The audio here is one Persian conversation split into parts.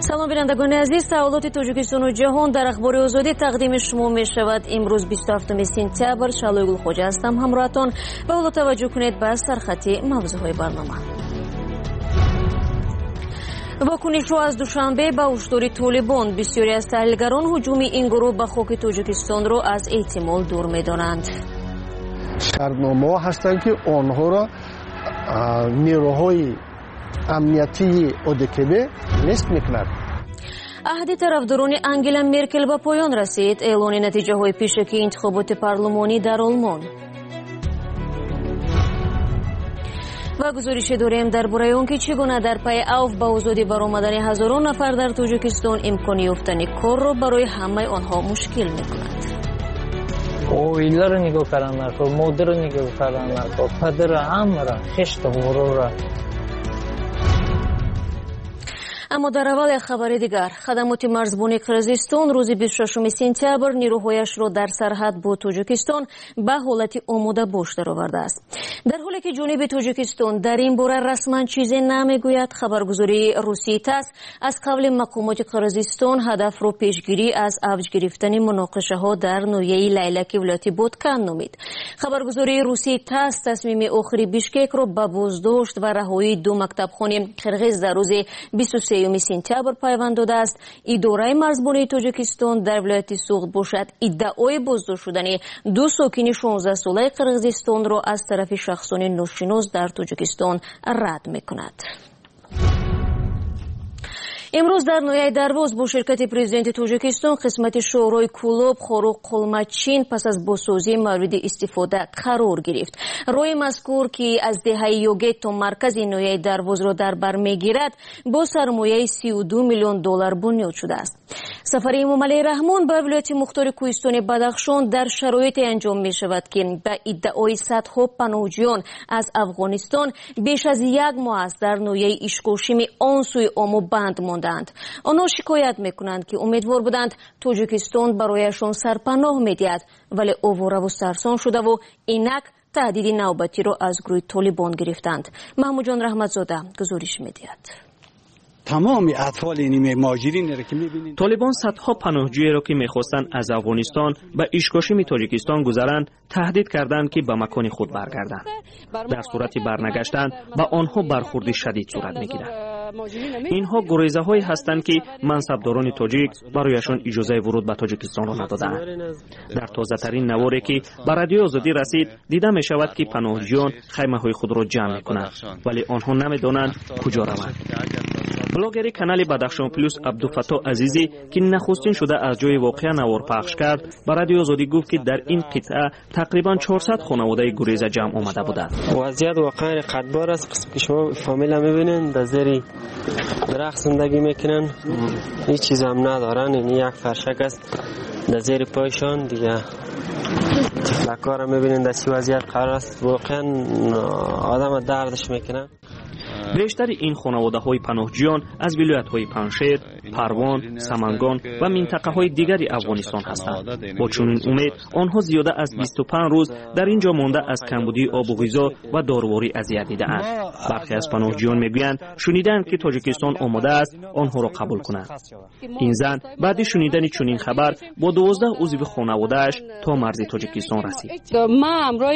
سلام بینندگان عزیز، تحولات تاجیکستان و جهان در اخبار آزادی تقدیم شما می شود. امروز 27 سپتامبر شالوی گلخوجه هستم همراهتان و حالا توجه کنید به سرخط موضوعهای برنامه. واکنش از دوشنبه به هشدار طالبان، بسیاری از تحلیلگران هجوم این گروه به خاک تاجیکستان را از احتمال دور می‌دانند. شرطنامه‌ها هستند که آنها را نیروهای امنیتی ОДКБ نصب می‌کند. عهد طرفداران انگلا مرکل به پایان رسید. اعلان نتیجه‌های پیشکی انتخابات پارلمانی در آلمان. و گزارش داریم درباره آنکه چگونه در پی اوج به آزادی برآمدن هزاران نفر در تاجیکستان امکان یافتن کار را برای همه آنها مشکل می‌کند. اویلر رو نگاه کردن، مادر رو نگاه کردن، پدر همه را، خشت غرور را. اما در اول خبر دیگر، خدمات مرزبانی قرقیزستان روز 26 سپتامبر نیروهایش را در سرحد با تاجیکستان به حالت آماده باش درآورده است. در حالی که جانب تاجیکستان در این باره رسما چیزی نمیگوید، خبرگزاری روسی تاس از قبل مقامات قرقیزستان هدف را پیشگیری از اوج گرفتن مناقشه ها در ناحیه لیلک ولایت بادکن نامید. خبرگزاری روسی تاس تصمیم آخری بیشکک را به بازداشت و رهایی دو مکتبخانه قرقیز در روز 23 سپتامبر پیوند داده است. اداره مرزبانی تاجیکستان در ولایت سوغد باشد ادعای بازداشت شدن دو ساکن 16 ساله قرقیزستان را از طرف شخصان ناشناس در تاجیکستان رد می‌کند. امروز در ناحیه درواز با شرکت پرزیدنت تاجیکستان قسمت شورای کلوب خاروق قلمچین پس از بازسازی مورد استفاده قرار گرفت. راه مذکور که از دهه یوگیت تا مرکز ناحیه درواز را در بر میگیرد با سرمایه 32 میلیون دلار بنیاد شده است. سفر امام علی رحمان به ولایت مختار کوهستان بدخشان در شرایط انجام می شود که به ادعای صدها پناهجویان از افغانستان بیش از یک ماه است در ناحیه اشکاشم آن سوی آمو بند ماندند. آنها شکایت میکنند که امیدوار بودند تاجیکستان برایشان سرپناه میدهد، ولی آواره و سرسان شده و اینک تهدید نوبتی را از گروه طالبان گرفتند. محمود جان رحمتزاده گزارش میدهد. تمام اطفال این مهاجرین را که می‌بینید، طالبان صدها پناهجوی را که می‌خواستند از افغانستان به اشکاشم تاجیکستان گذرند تهدید کردند که به مکان خود برگردند. در صورت برنگشتن به آنها برخورد شدید صورت می‌گیرد. اینها گریزه‌هایی هستند که منصبداران تاجیک برایشان اجازه ورود به تاجیکستان را ندادند. در تازه‌ترین نواری که به رادیو آزادی رسید دیده می‌شود که پناهجویان خیمه‌های خود را جمع می‌کنند، ولی آنها نمی‌دانند کجا روند. بلاگری کانال بدخشان پلوس عبدالفتاح عزیزی که نخستین شده از جای واقعه نوار پخش کرد به رادیو آزادی گفت که در این قطعه تقریبا 400 خانواده گریز جمع آمده بودند. وضعیت واقعا قدبار است. قسم که شما فامیل میبینین در زیر درخت زندگی میکنن، هیچ چیز هم ندارن. این یک فرشک است در زیر پایشان دیگه. تفلکار هم میبینین در چه وضعیت قرار است. واقعا آدم دردش میکنه. بیشتر این خانواده‌های پناهجویان از ولایت‌های پنشیر، پروان، سمنگان و منطقه‌های دیگری افغانستان هستند. با چنین امید آنها زیاده از 25 روز در اینجا مانده از کمبودی آب و غذا و دارواری اذیت دیده‌اند. برخی از پناهجویان میگویند شنیدند که تاجیکستان آماده است آنها را قبول کند. این زن بعد شنیدن چنین خبر با 12 عضو خانواده‌اش تا مرز تاجیکستان رسید. ما همراه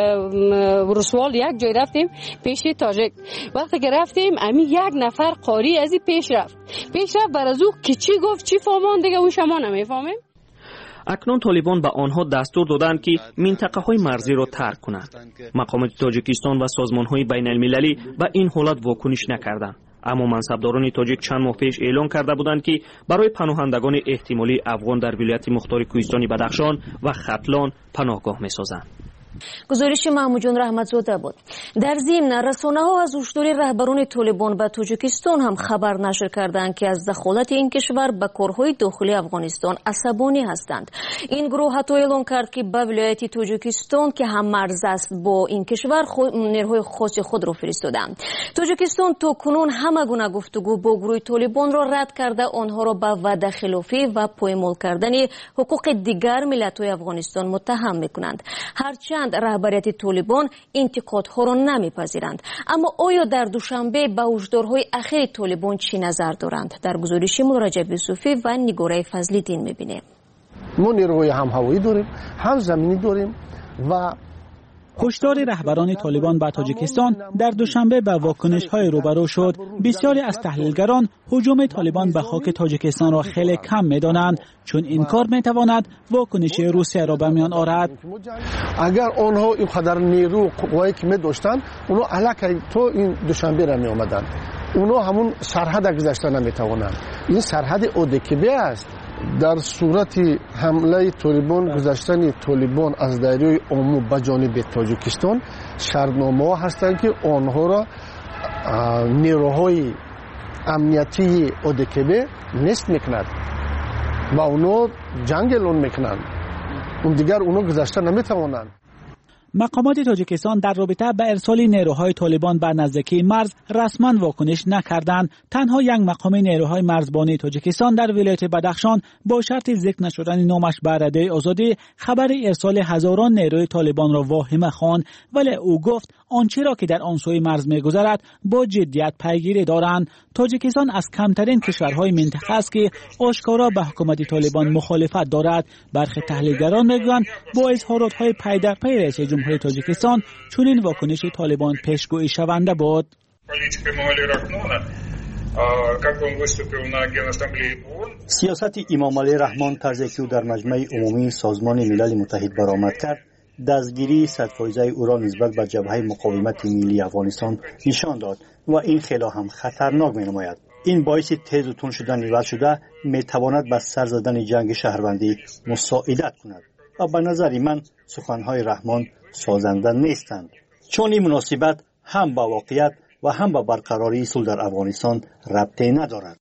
ورسوال یک جای رفتیم پیش تاجیک. وقتی که رفتیم امی یک نفر قاری از پیش رفت بر از او که چی گفت چی فهمان دیگه اون شما نمیفهمیم. اکنون طالبان به آنها دستور دادند که منطقه های مرزی را ترک کنند. مقامات تاجیکستان و سازمان های بین المللی به این حالت واکنش نکردند. اما منصبداران تاجیک چند ماه پیش اعلام کرده بودند که برای پناهندگان احتمالی افغان در ولایت مختار کوهستان بدخشان و ختلان پناهگاه می‌سازند. گزارش محمود جان رحمتزاده بود. در ضمن رسانه‌ها از هشدار رهبران طالبان به تاجیکستان هم خبر نشر کردند که از دخالت این کشور به کارهای داخلی افغانستان عصبانی هستند. این گروه حتی اعلام کرد که به ولایت تاجیکستان که هم مرز است با این کشور نیروهای خاص خود را فرستادند. تاجیکستان تا کنون همه گونه گفتگو با گروه طالبان را رد کرده آنها را به وعده خلافی و پایمال کردن حقوق دیگر ملت‌های افغانستان متهم می‌کنند. هرچند میگویند رهبریت طالبان انتقادها را نمیپذیرند. اما آیا در دوشنبه به هشدارهای اخیر طالبان چی نظر دارند؟ در گزارش رجب یوسفی و نگاره فضل‌الدین میبینیم. ما نیروهای هم هوایی داریم، هم زمینی داریم و هشدار رهبران طالبان به تاجیکستان در دوشنبه به واکنش‌های روبرو شد. بسیاری از تحلیلگران هجوم طالبان به خاک تاجیکستان را خیلی کم می‌دانند، چون این کار می‌تواند واکنش روسیه را به میان آورد. اگر آنها اینقدر نیرو قوایی که می‌داشتند، اونها الکی تو این دوشنبه را می‌آمدند. اونها همون سرحد گذشته نمی‌توانند. این سرحد اودکبه است. در صورت حمله طالبان، گذشتن طالبان از دریای آمو به جانب تاجیکستان، شرطنامه‌ها هستند که آنها را نیروهای امنیتی اودکبه نصب می‌کند و اونها جنگ اعلان می‌کنند. اون دیگر اونها گذشته نمی‌توانند. مقامات تاجیکستان در رابطه با ارسال نیروهای طالبان به نزدیکی مرز رسما واکنش نکردند. تنها یک مقام نیروهای مرزبانی تاجیکستان در ولایت بدخشان با شرط ذکر نشدن نامش به رادیوی آزادی خبر ارسال هزاران نیروی طالبان را واهمه خواند، ولی او گفت آنچه را که در آن سوی مرز می‌گذرد با جدیت پیگیری دارند. تاجیکستان از کمترین کشورهای منطقه است که آشکارا به حکومت طالبان مخالفت دارد. برخی تحلیلگران می‌گویند با اظهارات‌های پی در پی رئیس جمهوری تاجیکستان چنین واکنش طالبان پیشگویی شونده بود. سیاست امام علی رحمان طرزی که او در مجمع عمومی سازمان ملل متحد برآمد کرد، دستگیری 100% او را نسبت به جبهه مقاومت ملی افغانستان نشان داد و این خیلی هم خطرناک می‌نماید. این باعث تیز و تند شدن وضع شده می‌تواند به سر زدن جنگ شهروندی مساعدت کند و به نظر من سخن‌های رحمان سازنده نیستند، چون این مناسبت هم با واقعیت و هم با برقراری صلح در افغانستان ربطی ندارد.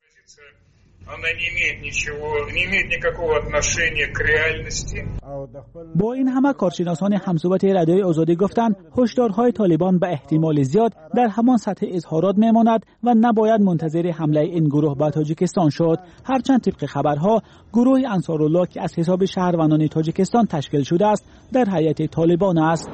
با این همه کارشناسان همصحبت رادیوی آزادی گفتند هشدارهای طالبان به احتمال زیاد در همان سطح اظهارات میماند و نباید منتظر حمله این گروه به تاجیکستان شد. هرچند طبق خبرها گروه انصارالله که از حساب شهروندان تاجیکستان تشکیل شده است در هیئت طالبان است.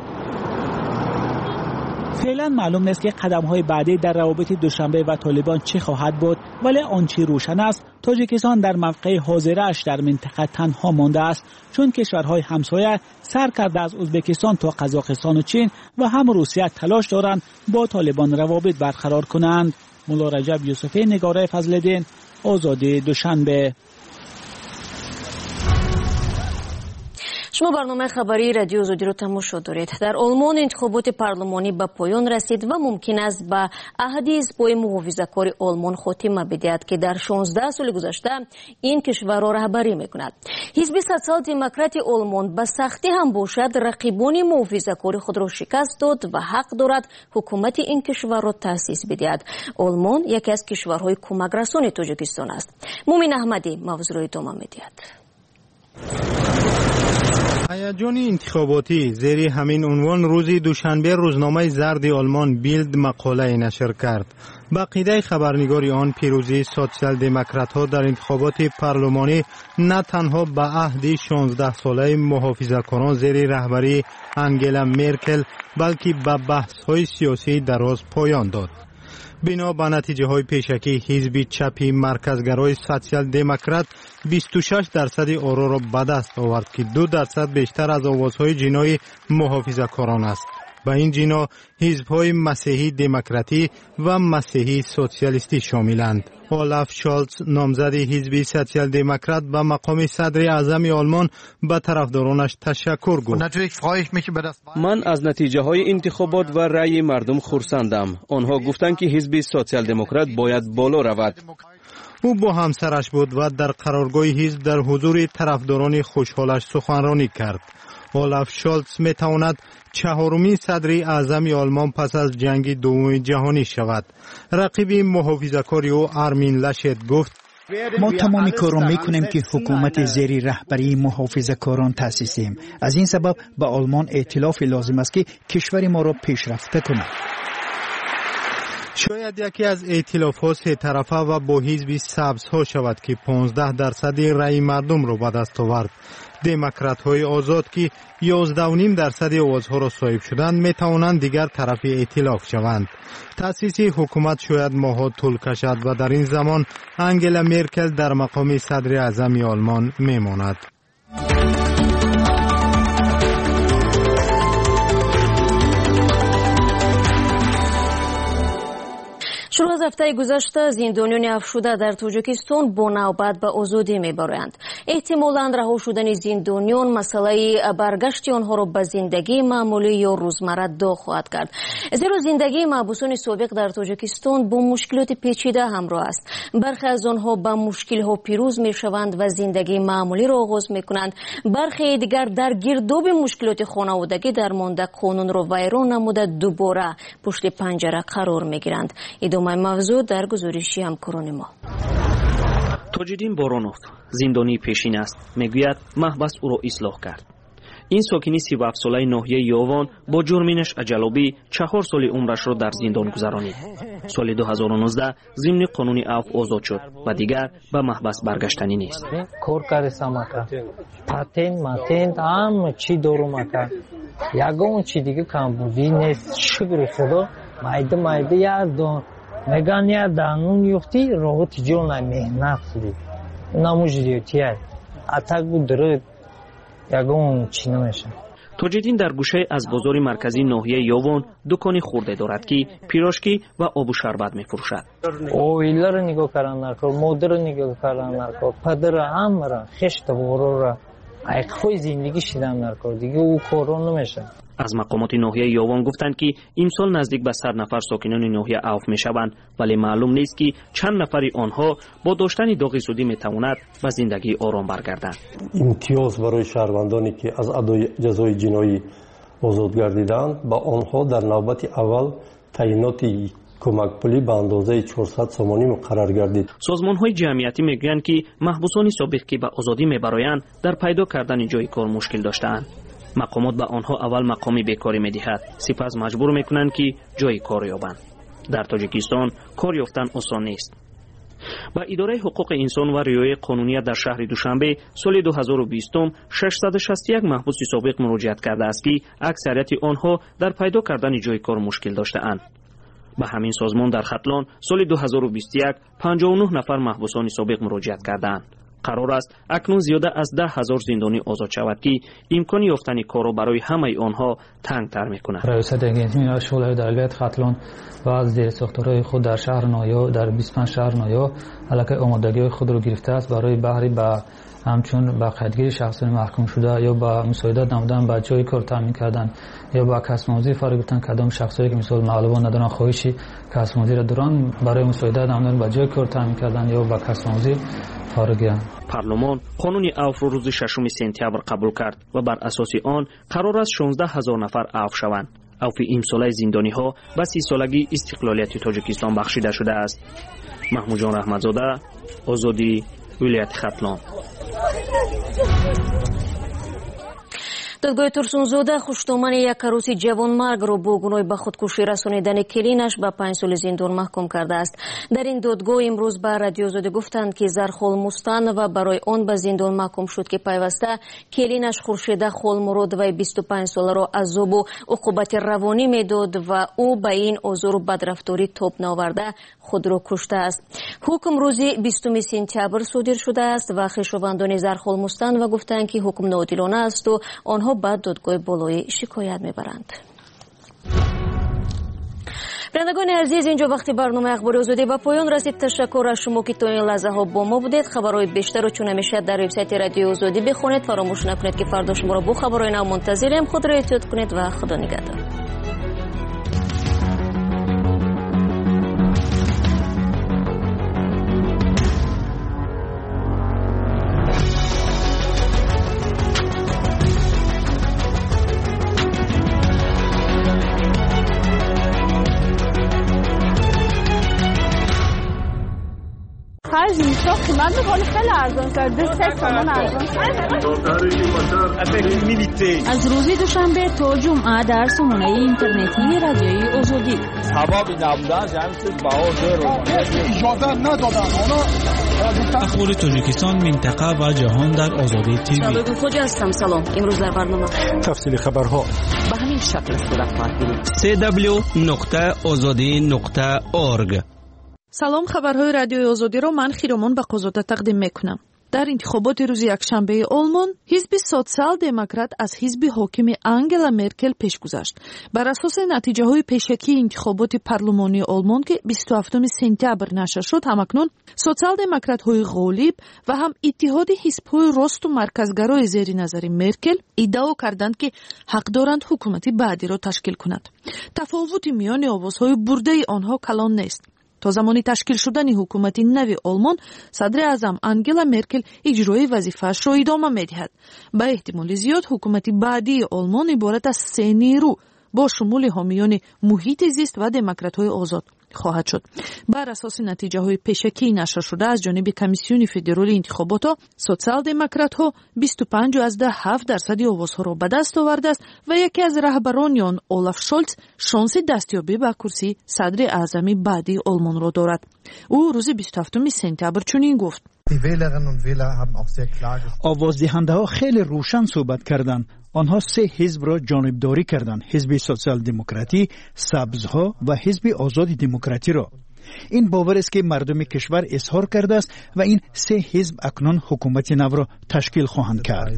فعلا معلوم نیست که قدم‌های بعدی در روابط دوشنبه و طالبان چه خواهد بود، ولی آنچه روشن است تاجیکستان در موقع حاضرش در منطقه تنها مانده است، چون کشورهای همسایه سر کرده از ازبکستان تا قزاقستان و چین و هم روسیه تلاش دارند با طالبان روابط برقرار کنند. مولا رجب یوسفی، نگاره فضل‌الدین، آزادی، دوشنبه. شما برنامه خبری رادیو آزادی رو تماشا دارید. در آلمان انتخابات پارلمانی به پایان رسید و ممکن است به عهد حزب‌های محافظه‌کار آلمان خاتمه بدهد که در 16 سال گذشته این کشور را رهبری می‌کند. حزب سوسیال دموکرات آلمان به سختی هم باشد رقیبان محافظه‌کار خود را شکست داد و حق دارد حکومت این کشور را تأسیس بدهد. آلمان یکی از کشورهای کمک‌رسان تاجیکستان است. مومن احمدی موضوع را ادامه می‌دهد. هیجان انتخاباتی زیر همین عنوان روز دوشنبه روزنامه زرد آلمان بیلد مقاله نشر کرد. با عقیده خبرنگاری آن پیروزی سوسیال دموکرات‌ها در انتخابات پارلمانی نه تنها به عهد 16 ساله محافظه‌کاران زیر رهبری انگلا مرکل بلکه به بحث‌های سیاسی دراز پایان داد. بنا به نتیجه های پیشکی حزب چپی مرکزگرای سوسیال دموکرات 26% آرا را به دست آورد که 2% بیشتر از آوازهای جنای محافظه‌کاران است. به این جنا حزب‌های مسیحی دموکراتی و مسیحی سوسیالیستی شاملند. اولاف شالز نامزد حزب سوسیال دموکرات به مقام صدر اعظم آلمان به طرفدارانش تشکر گفت. من از نتیجه های انتخابات و رأی مردم خرسندم. آنها گفتند که حزب سوسیال دموکرات باید بالا رود. او با همسرش بود و در قرارگاه حزب در حضور طرفداران خوشحالش سخنرانی کرد. اولاف شالز میتواند چهارمین صدر اعظم آلمان پس از جنگ دوم جهانی شود. رقیب محافظه‌کار او آرمین لاشت گفت ما تمامی کار را میکنیم که حکومت زیر رهبری محافظه‌کاران تأسیسیم. از این سبب به آلمان ائتلاف لازم است که کشور ما را پیشرفته کند. شاید یکی از ائتلاف‌ها سه طرفه و با حزب سبزها شود که 15% رأی مردم را به دست آورد. دموکرات‌های آزاد که 11.5% آوازها را صاحب شدند می توانند دیگر طرف ائتلاف شوند. تأسیس حکومت شاید ماه‌ها طول کشد و در این زمان انگلا مرکل در مقام صدر اعظم آلمان می ماند. شروع از هفته گذشته زندانیان افشوده در تاجیکستان با نوبت به آزادی میبرند. احتمالاً رها شدن زندانیان مسئله برگشت آنها را به زندگی معمولی یا روزمره داغ خواهد کرد. زیرا زندگی محبوسان سابق در تاجیکستان با مشکلات پیچیده همراه است. برخی از آنها به مشکل‌ها پیروز میشوند و زندگی معمولی را آغاز میکنند. برخی دیگر در گرداب مشکلات خانوادگی درمانده قانون را ویران نموده دوباره پشت پنجره قرار میگیرند. موضوع در گزارشی همکاران ما. تاجدین بارانوف زندانی پیشین است. میگوید محبس او را اصلاح کرد. این ساکنی 37 ساله ناحیه یاوان با جرمینش اجلابی 4 سال عمرش را در زندان گذرانید. سال 2019 ضمن قانون عفو آزاد شد و دیگر به محبس برگشتنی نیست. کار کردم پاتنت همه چی دارم کرد. یگان چی دیگه کم بودی نیست. شکر خدا مایده یادم میگن یا دانون یختی روحت جون مهنت دی نموجدیتیه اتاق بود داره یگان چی نمیشه. تاجدین در گوشه از بازار مرکزی ناحیه یاوان دکانی خورده دارد که پیراشکی و آب و شربت میفروشد. اویلا رو نگاه کردن نکن، مادر رو نگاه کردن نکن، پدر همه را خشت بارو را ایقفای زندگی شدن نکن دیگه او کارون نمیشه. از مقامات ناحیه یاوان گفتند که امسال نزدیک به 100 نفر ساکنان ناحیه عوف میشوند، ولی معلوم نیست که چند نفری آنها با داشتن داغ سودی میتواند به زندگی آرام برگردند. امتیاز برای شهروندانی که از ادای جزای جنایی آزاد گردیدند با آنها در نوبت اول تعیینات کمک پولی به اندازه 400 سومانی مقرر گردید. سازمان‌های جمعیتی میگویند که محبوسان سابق که به آزادی میبرایند در پیدا کردن جای کار مشکل داشته‌اند. مقامات به آنها اول مقامی بیکاری میدهد، سپس مجبور میکنند که جای کار یابند. در تاجیکستان کار یافتن آسان نیست. با اداره حقوق انسان و رعایت قانونیت در شهر دوشنبه سال 2020 661 محبوس سابق مراجعت کرده است که اکثریت آنها در پیدا کردن جای کار مشکل داشته‌اند. به همین سازمان در ختلان سال 2021 59 نفر محبوسان سابق مراجعت کردند. قرار است اکنون زیاده از 10,000 زندانی آزاد شود که امکان یافتن کار را برای همه آنها تنگ‌تر می‌کند. رئیس اگنسی شورای دولت ختلان و از زیر ساختارهای خود در شهر نایا در 25 شهر نایا علاقه آمادگی خود را گرفته است برای بهره به همچون با قیدگیری شخصان محکوم شده یا با مساعدت نمودن به جای کار تامین کردن یا با کسب‌آموزی فارغ گفتن کدام شخصایی که مثلا معلومات ندارن خواهشی کسب‌آموزی را دارن برای مساعدت نمودن به جای کار تامین کردن یا با کسب‌آموزی فارغ. پارلمان قانون عفو را روز 6 سپتامبر قبول کرد و بر اساس آن قرار است 16,000 نفر عفو شوند. عفو امسال زندانی ها به 30 سالگی استقلالیت تاجیکستان بخشیده شده است. محمود جان رحمتزاده، آزادی، ولایت ختلان. دادگاه ترسونزاده خوشتومن یک عروسی جوانمرگ را با گناه به خودکشی رسانیدن کلینش به 5 سال زندان محکوم کرده است. در این دادگاه امروز به رادیو آزادی گفتند که زر خالمستان و برای آن به زندان محکوم شد که پیوسته کلینش خورشیده خالمراد و 25 ساله را عذاب و عقوبت روانی میداد و او به این آزار و بدرفتاری تاب نآورده خود را کشته است. حکم روز 20 سپتامبر صادر شده است و خویشاوندان زر خالمستان و گفتند که حکم ناعادلانه است و آنها بعد دادگاه بالای شکایت میبرند. بینندگان عزیز، اینجا وقتی برنامه اخبار آزادی به پایان رسید. تشکر از شما که تا این لحظه ها با ما بودید. خبرهای بیشتر رو چون همیشه در وبسایت رادیو آزادی بخونید. فراموش نکنید که فردا شما را با خبرهای نو منتظریم. خود را احتیاط کنید و خدا نگهدار. خرج میشه قیمت رو خیلی ارزان کرده 3 تومان ارزان از روز دوشنبه تا جمعه در سامانه اینترنتی رادیوی آزادی ثوابی نبودن جمعیت اجازه ندادن اخبار تاجیکستان، منطقه و جهان در آزادی تیوی. خوجا هستم. سلام. امروز در برنامه تفصیل خبرها به همین شکل صورت خواهد گرفت. www.azadi.org. سلام، خبرهای رادیوی آزادی را من خیرمان بقازاده تقدیم میکنم. در انتخابات روز یکشنبه آلمان، حزب سوسیال دموکرات از حزب حاکم آنگلا مرکل پیش گذشت. بر اساس نتیجه های پیشکی انتخابات پارلمانی آلمان که 27 سپتامبر نشر شد، همکنون سوسیال دموکرات های غالب و هم اتحاد حزب های راست و مرکزگرای زیر نظر مرکل ادعا کردند که حق دارند حکومت بعدی را تشکیل کنند. تفاوت میان آوازهای برده آنها کلان نیست. تا زمانی تشکیل شدن حکومت نو آلمان، صدر اعظم آنگلا مرکل اجرای وظیفه‌اش را ادامه می‌دهد. به احتمال زیاد حکومت بعدی آلمان عبارت از 3 نیرو با شمول حامیان محیط زیست و دموکرات‌های آزاد خواهد شد. بر اساس نتیجه‌های پیشکی نشر شده از جانب کمیسیون فدرال انتخابات، سوسیال دموکرات‌ها 25.7% آوازها را به دست آورده است و یکی از رهبران آن، اولاف شولز، شانس دستیابی به کرسی صدر اعظم بعدی آلمان را دارد. او روز 27 سپتامبر چنین گفت: آوازدهنده‌ها خیلی روشن صحبت کردند. آنها 3 حزب را جانبداری کردند: حزب سوسیال دموکراتی، سبزها و حزب آزاد دموکراتی را. این باور است که مردم کشور اظهار کرده است و این 3 حزب اکنون حکومت نو را تشکیل خواهند کرد.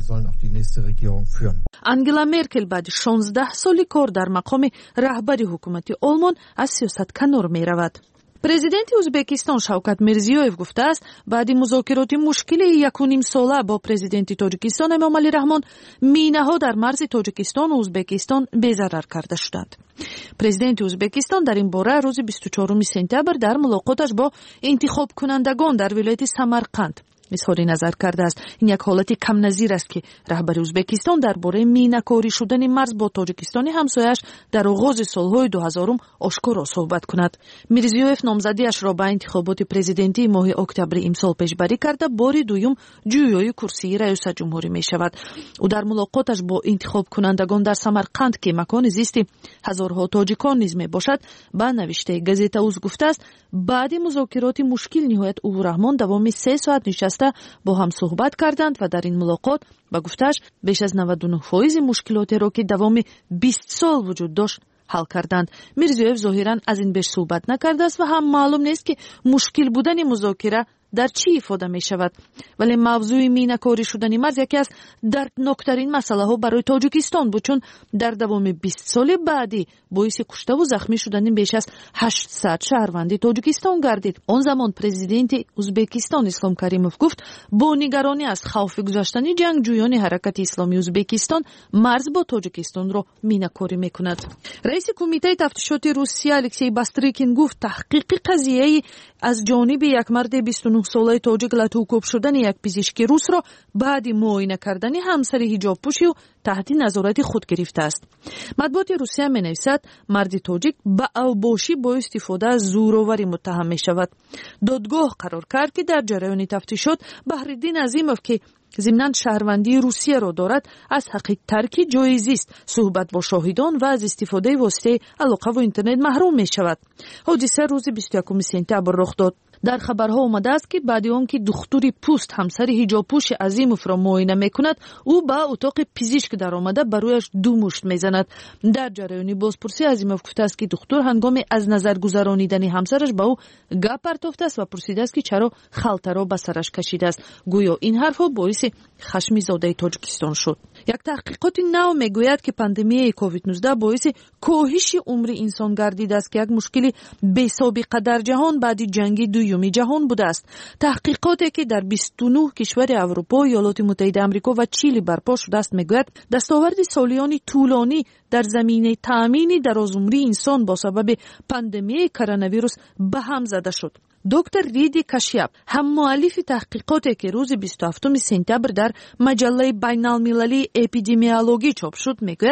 آنگلا مرکل بعد 16 سال کار در مقام رهبر حکومت آلمان از سیاست کنار می رود. پرزیدنت ازبکستان شوکت میرزیویف گفته است بعد مذاکرات مشکل 1.5 ساله با پرزیدنت تاجیکستان امامعلی رحمان، مینه‌ها در مرز تاجیکستان و ازبکستان بی‌ضرر کرده شدند. پرزیدنت ازبکستان در این باره روز 24 سپتامبر در ملاقاتش با انتخاب کنندگان در ولایت سمرقند اظهار نظر کرده است. این یک حالت کم نظیر است که رهبر ازبکستان درباره مینه‌کاری شدن مرز با تاجیکستان همسایه‌اش در آغاز سالهای 2000 آشکارا صحبت کند. میرزیویف نامزدیش را به انتخابات پرزیدنتی ماه اکتبر امسال پیشبری کرده بار دوم جویای کرسی رئیس جمهوری می شود. او در ملاقاتش با انتخاب کنندگان در سمرقند که مکان زیست هزارها تاجیکان نیز می باشد، به نوشته گزیته اوز گفته است بعد مذاکرات مشکل نهایت او و رحمان دوام 3 ساعت نشسته با هم صحبت کردند و در این ملاقات با گفتش بیش از 99% مشکلات را که دوام 20 سال وجود داشت حل کردند. میرزیویف ظاهراً از این بیش صحبت نکرده است و هم معلوم نیست که مشکل بودن مذاکره در چی ifade می شود. ولی موضوع مینه‌کاری شدن مرز یکی از دردناکترین مسئله ها برای تاجیکستان بود، چون در دوام 20 سال بعدی باعث کشته و زخمی شدن بیش از 800 شهروند تاجیکستان گردید. آن زمان پرزیدنت ازبکستان اسلام کریموف گفت با نگرانی از خوف گذاشتن جنگجویان حرکت اسلامی ازبکستان مرز با تاجیکستان را مینه‌کاری میکند. رئیس کمیته تفتیشات روسیه الکسی باستریکین گفت تحقیق قضیه از جانب یک مرد 29 ساله تاجیک لطوکوب شدن یک پزشک روس را بعد معاینه کردن همسر حجاب پوشی و تحت نظارت خود گرفته است. مطبوعات روسیه می نویسد مرد تاجیک به اوباشی با استفاده از زورآوری متهم می شود. دادگاه قرار کرد که در جریان تفتیشات بهرالدین عظیموف که ضمناً شهروندی روسیه را دارد از حق ترک جای زیست، صحبت با شاهدان و از استفاده واسطه علاقه و اینترنت محروم می شود. حادثه روز 21 سپتامبر رخ داد. در خبرها آمده است که بعد آنکه دکتر پوست همسر حجابپوش عظیموف را معاینه میکند، او به اتاق پزشک در آمده برایش 2 مشت میزند. در جریان بازپرسی عظیموف گفته است که دکتر هنگام از نظر گذرانیدن همسرش به او گپ پرتافته است و پرسیده است که چرا خلطه را به سرش کشیده است. گویا این حرفها باعث خشم زاده تاجیکستان شد. یک تحقیقات نو میگوید که پاندمی کووید 19 باعث کاهش عمر انسان گردیده است که یک مشکل بی سابقه در جهان بعد جنگ دوم جهان بوده است. تحقیقاتی که در 29 کشور اروپا، ایالات متحده آمریکا و چیلی برپا شده است میگوید دستاورد سالیان طولانی در زمینه تامین درازعمری انسان با سبب پاندمی کرونا ویروس به هم زده شد. دکتر ریدی کاشیاب، هم مؤلف تحقیقاتی که روز 27 سپتامبر در مجله بین‌المللی اپیدمیولوژی چاپ شد، میگوید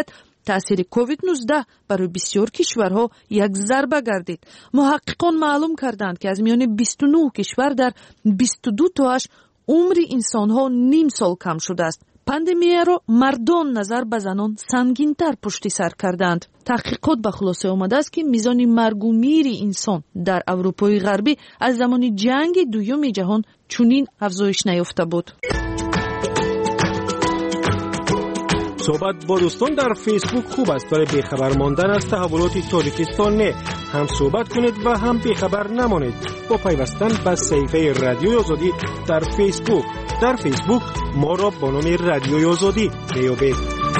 تأثیر کووید 19 برای بسیار کشورها یک ضربه گردید. محققان معلوم کردند که از میان 29 کشور در 22 تاش عمر انسانها نیم سال کم شده است. پاندемия را مردان نظر به زنان سنگین‌تر پشت سر کردند. تحقیقات به خلاصه آمده است که میزان مرگ و میر انسان در اروپای غربی از زمان جنگ دوم جهان چنین افزایش نیافته بود. صحبت با دوستان در فیسبوک خوب است، برای بیخبر ماندن از تحولات تاجیکستان نه. هم صحبت کنید و هم بیخبر نمانید با پیوستن به صفحه رادیوی آزادی در فیسبوک. در فیسبوک ما را با نام رادیوی آزادی بیابید.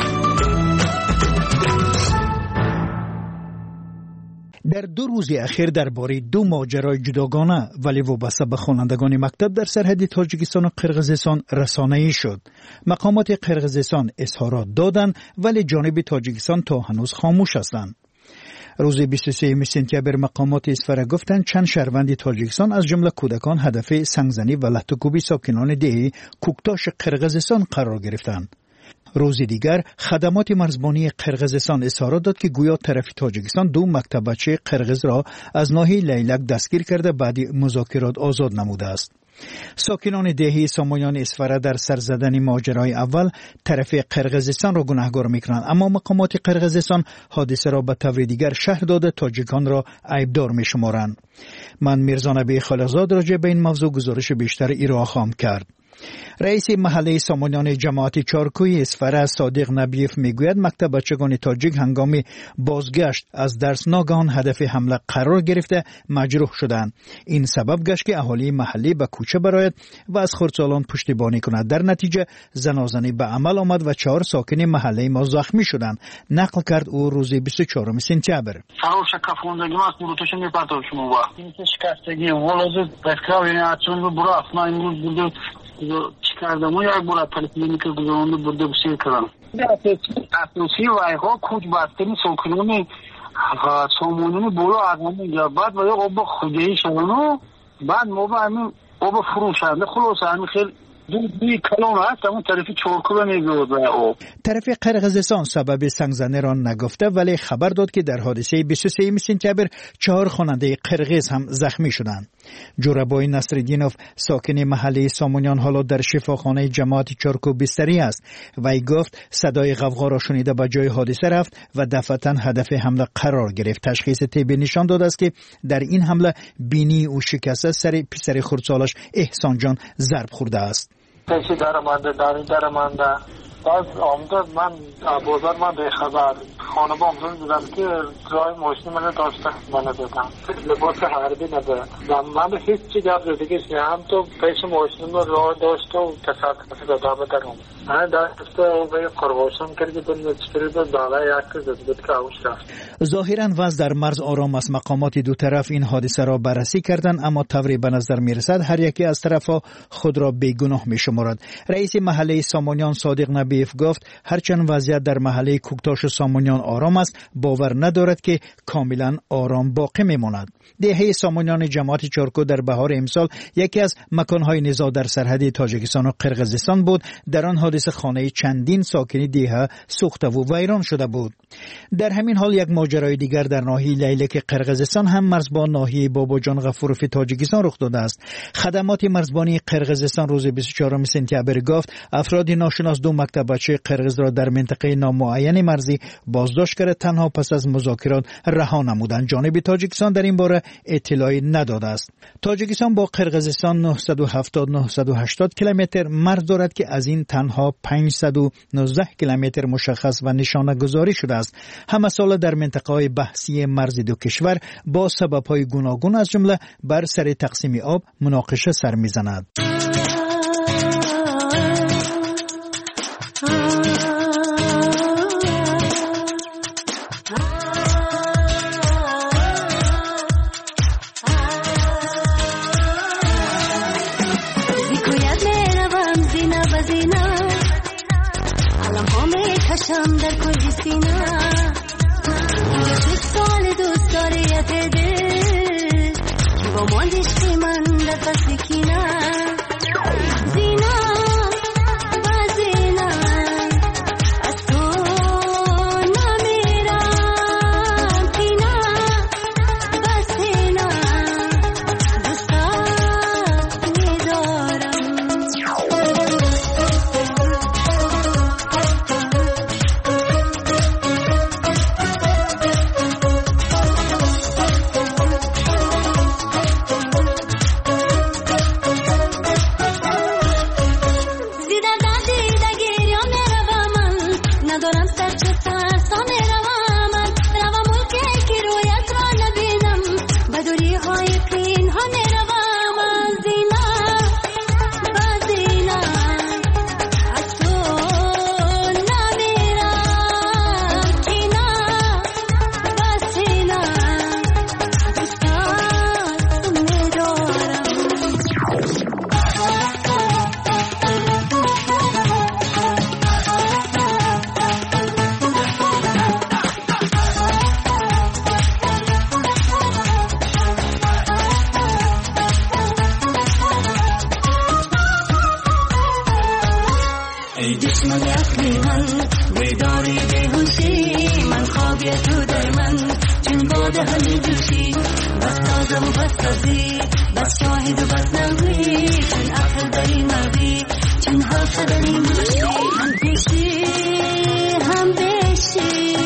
در 2 روز اخیر درباره 2 ماجرای جداگانه ولی وابسته به خوانندگان مکتب در سرحد تاجیکستان و قرقیزستان رسانه‌ای شد. مقامات قرقیزستان اظهارات دادند ولی جانب تاجیکستان تا هنوز خاموش هستند. روز 23 سپتامبر مقامات اسفره گفتند چند شهروند تاجیکستان از جمله کودکان هدف سنگزنی و لطوکوبی ساکنان ده کوکتاش قرقیزستان قرار گرفتند. روز دیگر خدمات مرزبانی قرقیزستان اظهارات داد که گویا طرف تاجیکستان 2 مکتب بچه قرقیز را از ناحیه لیلک دستگیر کرده بعد مذاکرات آزاد نموده است. ساکنان دهی سامویان اسفره در سر زدن ماجرای اول طرف قرقیزستان را گناهکار میکنند، اما مقامات قرقیزستان حادثه را به طور دیگر شرح داده تاجیکان را عیبدار میشمارند. من میرزا نبی خالقزاد راجع به این موضوع گزارش بیشتر ارائه خواهم کرد. رئیس محله سامانیان جماعت چارکوی اسفره صادق نبیف میگوید مکتب بچگان تاجیک هنگام بازگشت از درس ناگهان هدف حمله قرار گرفته مجروح شدند. این سبب گشت که اهالی محلی به کوچه برآید و از خردسالان پشتیبانی کند. در نتیجه زنازنی به عمل آمد و 4 ساکن محله ما زخمی شدند. نقل کرد او روز 24 سپتامبر. چی کردم و یک بار پلیس که گذرانده برده بسیر کردم اساسی وایها کوچ بستنی سوکنونی سامونونی بولو آدمونی یا بعد و یا آب خودهی شدنو بعد ما با همین آب فروشنده خلاص همین خیلی دوی کلان هست همون طرفی چورکو رو میگود و آب. طرف قرقیزستان سبب سنگزنه را نگفته ولی خبر داد که در حادثه 23 سپتامبر 4 خواننده قرقیز هم زخمی شدند. جوربای نصرالدینوف ساکن محله سامونیان حالا در شفاخانه جماعت چارکو بستری است. وی گفت صدای غوغا را شنیده به جای حادثه رفت و دفعتاً هدف حمله قرار گرفت. تشخیص طبی نشان داد است که در این حمله بینی او شکسته، سر پسر خردسالش احسان جان ضرب خورده است. کسی درمانده باز آمده من بازار من به خبر خانه با آمدن دیدم که رای ماشین من داشته من دادم لباس حربی ندارم من هیچ چی گفت دیگه هم تو پیش ماشین رو راه داشت و تصادف دادم درم من داشته و قرباشم کردی دنیا چطوری بود بالا یک زد بود که اوش رفت. ظاهراً وضع در مرز آرام است. مقامات دو طرف این حادثه را بررسی کردند اما طوری به نظر میرسد هر یکی از طرفها خود را بیگناه میشمارد. رئیس محله سامونیان صادق نبیف گفت هرچند وضعیت در محله کوکتاش سامونیان آرام است باور ندارد که کاملا آرام باقی میماند. دهه سامونیان جماعت چارکو در بهار امسال یکی از مکانهای نزاع در سرحد تاجیکستان و قرقیزستان بود. در آن حادثه خانه چندین ساکن دهه سوخته و ویران شده بود. در همین حال یک ماجرای دیگر در ناحیه لیلک قرقیزستان هم مرزبان ناحیه باباجان غفورف تاجیکستان رخ داده است. خدمات مرزبانی قرقیزستان روز 24 سپتامبر گفت افراد ناشناس 2 مکتب بچه قرقیز را در منطقه نامعین مرزی بازداشت کرده تنها پس از مذاکرات رها نمودند. جانب تاجیکستان در این باره اطلاعی نداده است. تاجیکستان با قرقیزستان 970-980 کیلومتر مرز دارد که از این تنها 519 کیلومتر مشخص و نشانه گذاری شده است. همه سال در منطقه‌های بحثی مرز دو کشور با سبب‌های گوناگون از جمله بر سر تقسیم آب مناقشه سر می‌زند. شام در کل سینا یک سال دوست داره یه دل که با ماندشتی من دفت سکینا زینا و زینا از تو چشمان یخنی من بیداری بیهوشی من خوابی تو در من چون باده همی جوشی بس تازه و بس تازی بس شاهد و بس نوی چون عقل داری مردی چون حاصل داری موشی هم پیشی هم بیشی.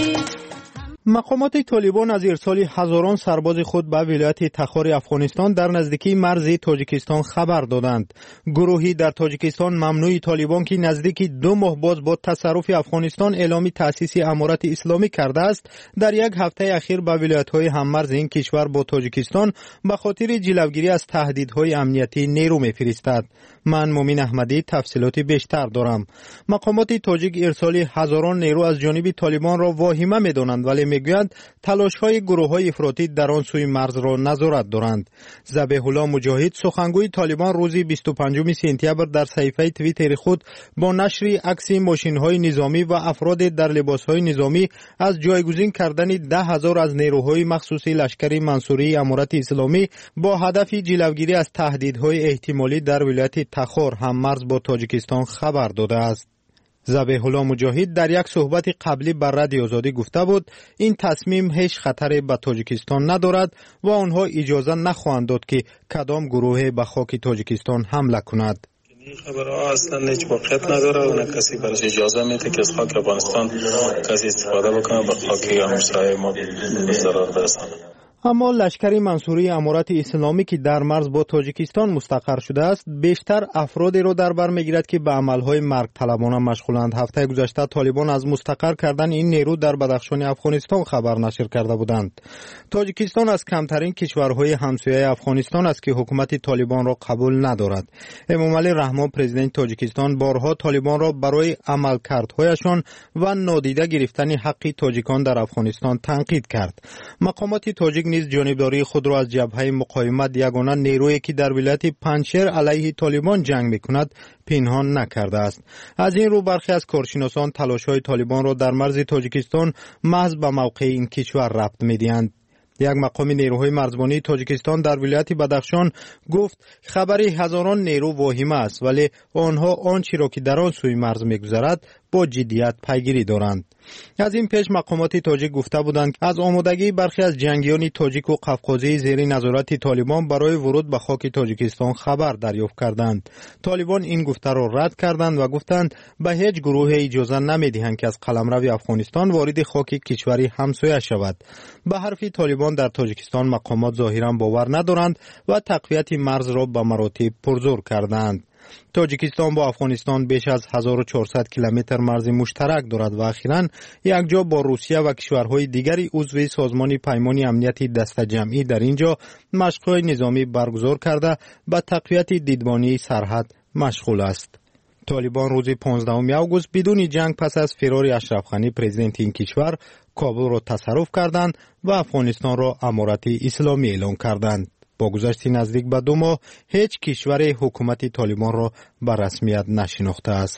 مقامات طالبان از ارسال هزاران سرباز خود به ولایت تخار افغانستان در نزدیکی مرز تاجیکستان خبر دادند. گروهی در تاجیکستان ممنوع طالبان که نزدیکی 2 ماه باز با تصرف افغانستان اعلامی تأسیس امارت اسلامی کرده است، در یک هفته اخیر به ولایت‌های هممرز این کشور با تاجیکستان به خاطر جلوگیری از تهدیدهای امنیتی نیرو می‌فرستد. من مومین احمدی تفصیلات بیشتر دارم. مقامات تاجیک ارسال هزاران نیرو از جانب طالبان را واهمه می‌دانند، ولی میگویند تلاش‌های گروه‌های افراطی در آن سوی مرز را نظارت دارند. ذبیح الله مجاهد سخنگوی طالبان روز 25 سپتامبر در صفحه توییتر خود با نشر عکس ماشین‌های نظامی و افراد در لباس‌های نظامی از جایگزین کردن 10,000 از نیروهای مخصوصی لشکر منصوری امارت اسلامی با هدف جلوگیری از تهدیدهای احتمالی در ولایت تخار هممرز با تاجیکستان خبر داده است. ذبیح الله مجاهد در یک صحبت قبلی بر رادیو آزادی گفته بود این تصمیم هیچ خطری به تاجیکستان ندارد و آنها اجازه نخواهند داد که کدام گروه به خاک تاجیکستان حمله کند. این خبرها اصلا هیچ واقعیت نداره و نه کسی برش اجازه میده که از خاک افغانستان کسی استفاده بکنه به خاک همسایه ما ضرر برسانه. اما لشکر منصوری امارت اسلامی که در مرز با تاجیکستان مستقر شده است بیشتر افرادی را در بر میگیرد که به عملهای مرگ طلبانه مشغولند. هفته گذشته طالبان از مستقر کردن این نیرو در بدخشان افغانستان خبر نشر کرده بودند. تاجیکستان از کمترین کشورهای همسایه افغانستان است که حکومت طالبان را قبول ندارد. امامعلی رحمان پرزیدنت تاجیکستان بارها طالبان را برای عملکردهایشان و نادیده گرفتن حق تاجیکان در افغانستان تنقید کرد. مقامات تاجیک نیز جانبداری خود را از جبهه مقاومت یگانه نیرویی که در ولایت پنجشیر علیه طالبان جنگ میکند پنهان نکرده است. از این رو برخی از کارشناسان تلاش‌های طالبان را در مرز تاجیکستان محض به موقع این کشور ربط می‌دهند. یک مقام نیروهای مرزبانی تاجیکستان در ولایت بدخشان گفت خبری هزاران نیرو واهمه است، ولی آنها آنچه را که در آن سوی مرز می‌گذرد با جدیت پیگیری دارند. از این پیش مقامات تاجیک گفته بودند از آمادگی برخی از جنگیان تاجیک و قفقازی زیر نظارت طالبان برای ورود به خاک تاجیکستان خبر دریافت کردند. طالبان این گفته را رد کردند و گفتند به هیچ گروه اجازه نمیدهند که از قلمرو افغانستان وارد خاک کشوری همسایه شود. به حرف طالبان در تاجیکستان مقامات ظاهرا باور ندارند و تقویت مرز را به مراتب پرزور کردند. تاجیکستان با افغانستان بیش از 1400 کیلومتر مرز مشترک دارد و اخیراً یکجا با روسیه و کشورهای دیگری عضو سازمان پیمان امنیت دست جمعی در اینجا مشق‌های نظامی برگزار کرده به تقویت دیدبانی سرحد مشغول است. طالبان روز 15 آگوست بدون جنگ پس از فرار اشرف غنی پرزیدنت این کشور کابل را تصرف کردند و افغانستان را امارت اسلامی اعلام کردند. با گذشت نزدیک به 2 ماه هیچ کشور حکومت طالبان را به رسمیت نشناخته است.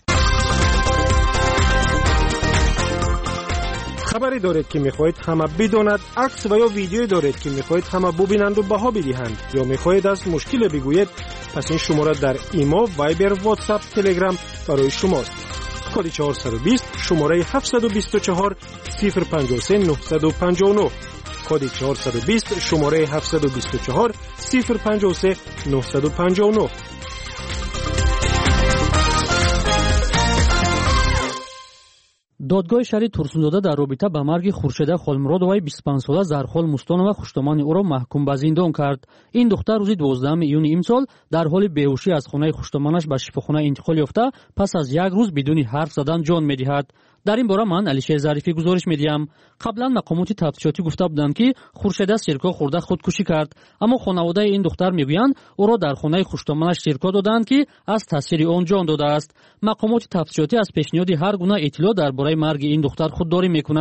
خبری دارید که میخواهید همه بداند، عکس و یا ویدیویی دارید که میخواهید همه ببینند و بها بدهند، یا میخواهید از مشکل بگویید، پس این شماره در ایما، وایبر، واتساپ، تلگرام برای شماست. کد 420 شماره 724 053 959 کد 420 شماره 724 053 959. دادگاه شهری ترسوندода дар робита ба марги Хуршеда Холмуродоваи 25 сола Зархол Мустонова хуштамони ӯро маҳкум ба зиндон кард. Ин духтар рӯзи 12 июни имсол дар ҳоли беҳушӣ аз хонаи хуштамонаш ба шифохона интиқол ёфта, пас аз як рӯз бидуни ҳарф задан ҷон медиҳад. дар ин бора ман Алишер Зарифӣ гузориш медиҳам. қаблан мақомоти тафтишотӣ гуфта буданд ки Хуршеда сирко хӯрда худкушӣ кард, аммо хонаводаи ин духтар мегӯянд ӯро дар хонаи хуштамонаш сирко доданд ки аз таъсири он ҷон додааст. мақомоти тафтишотӣ аз пешниҳоди ҳар гуна иттилоъ дар бораи марги ин духтар худдорӣ мекунанд.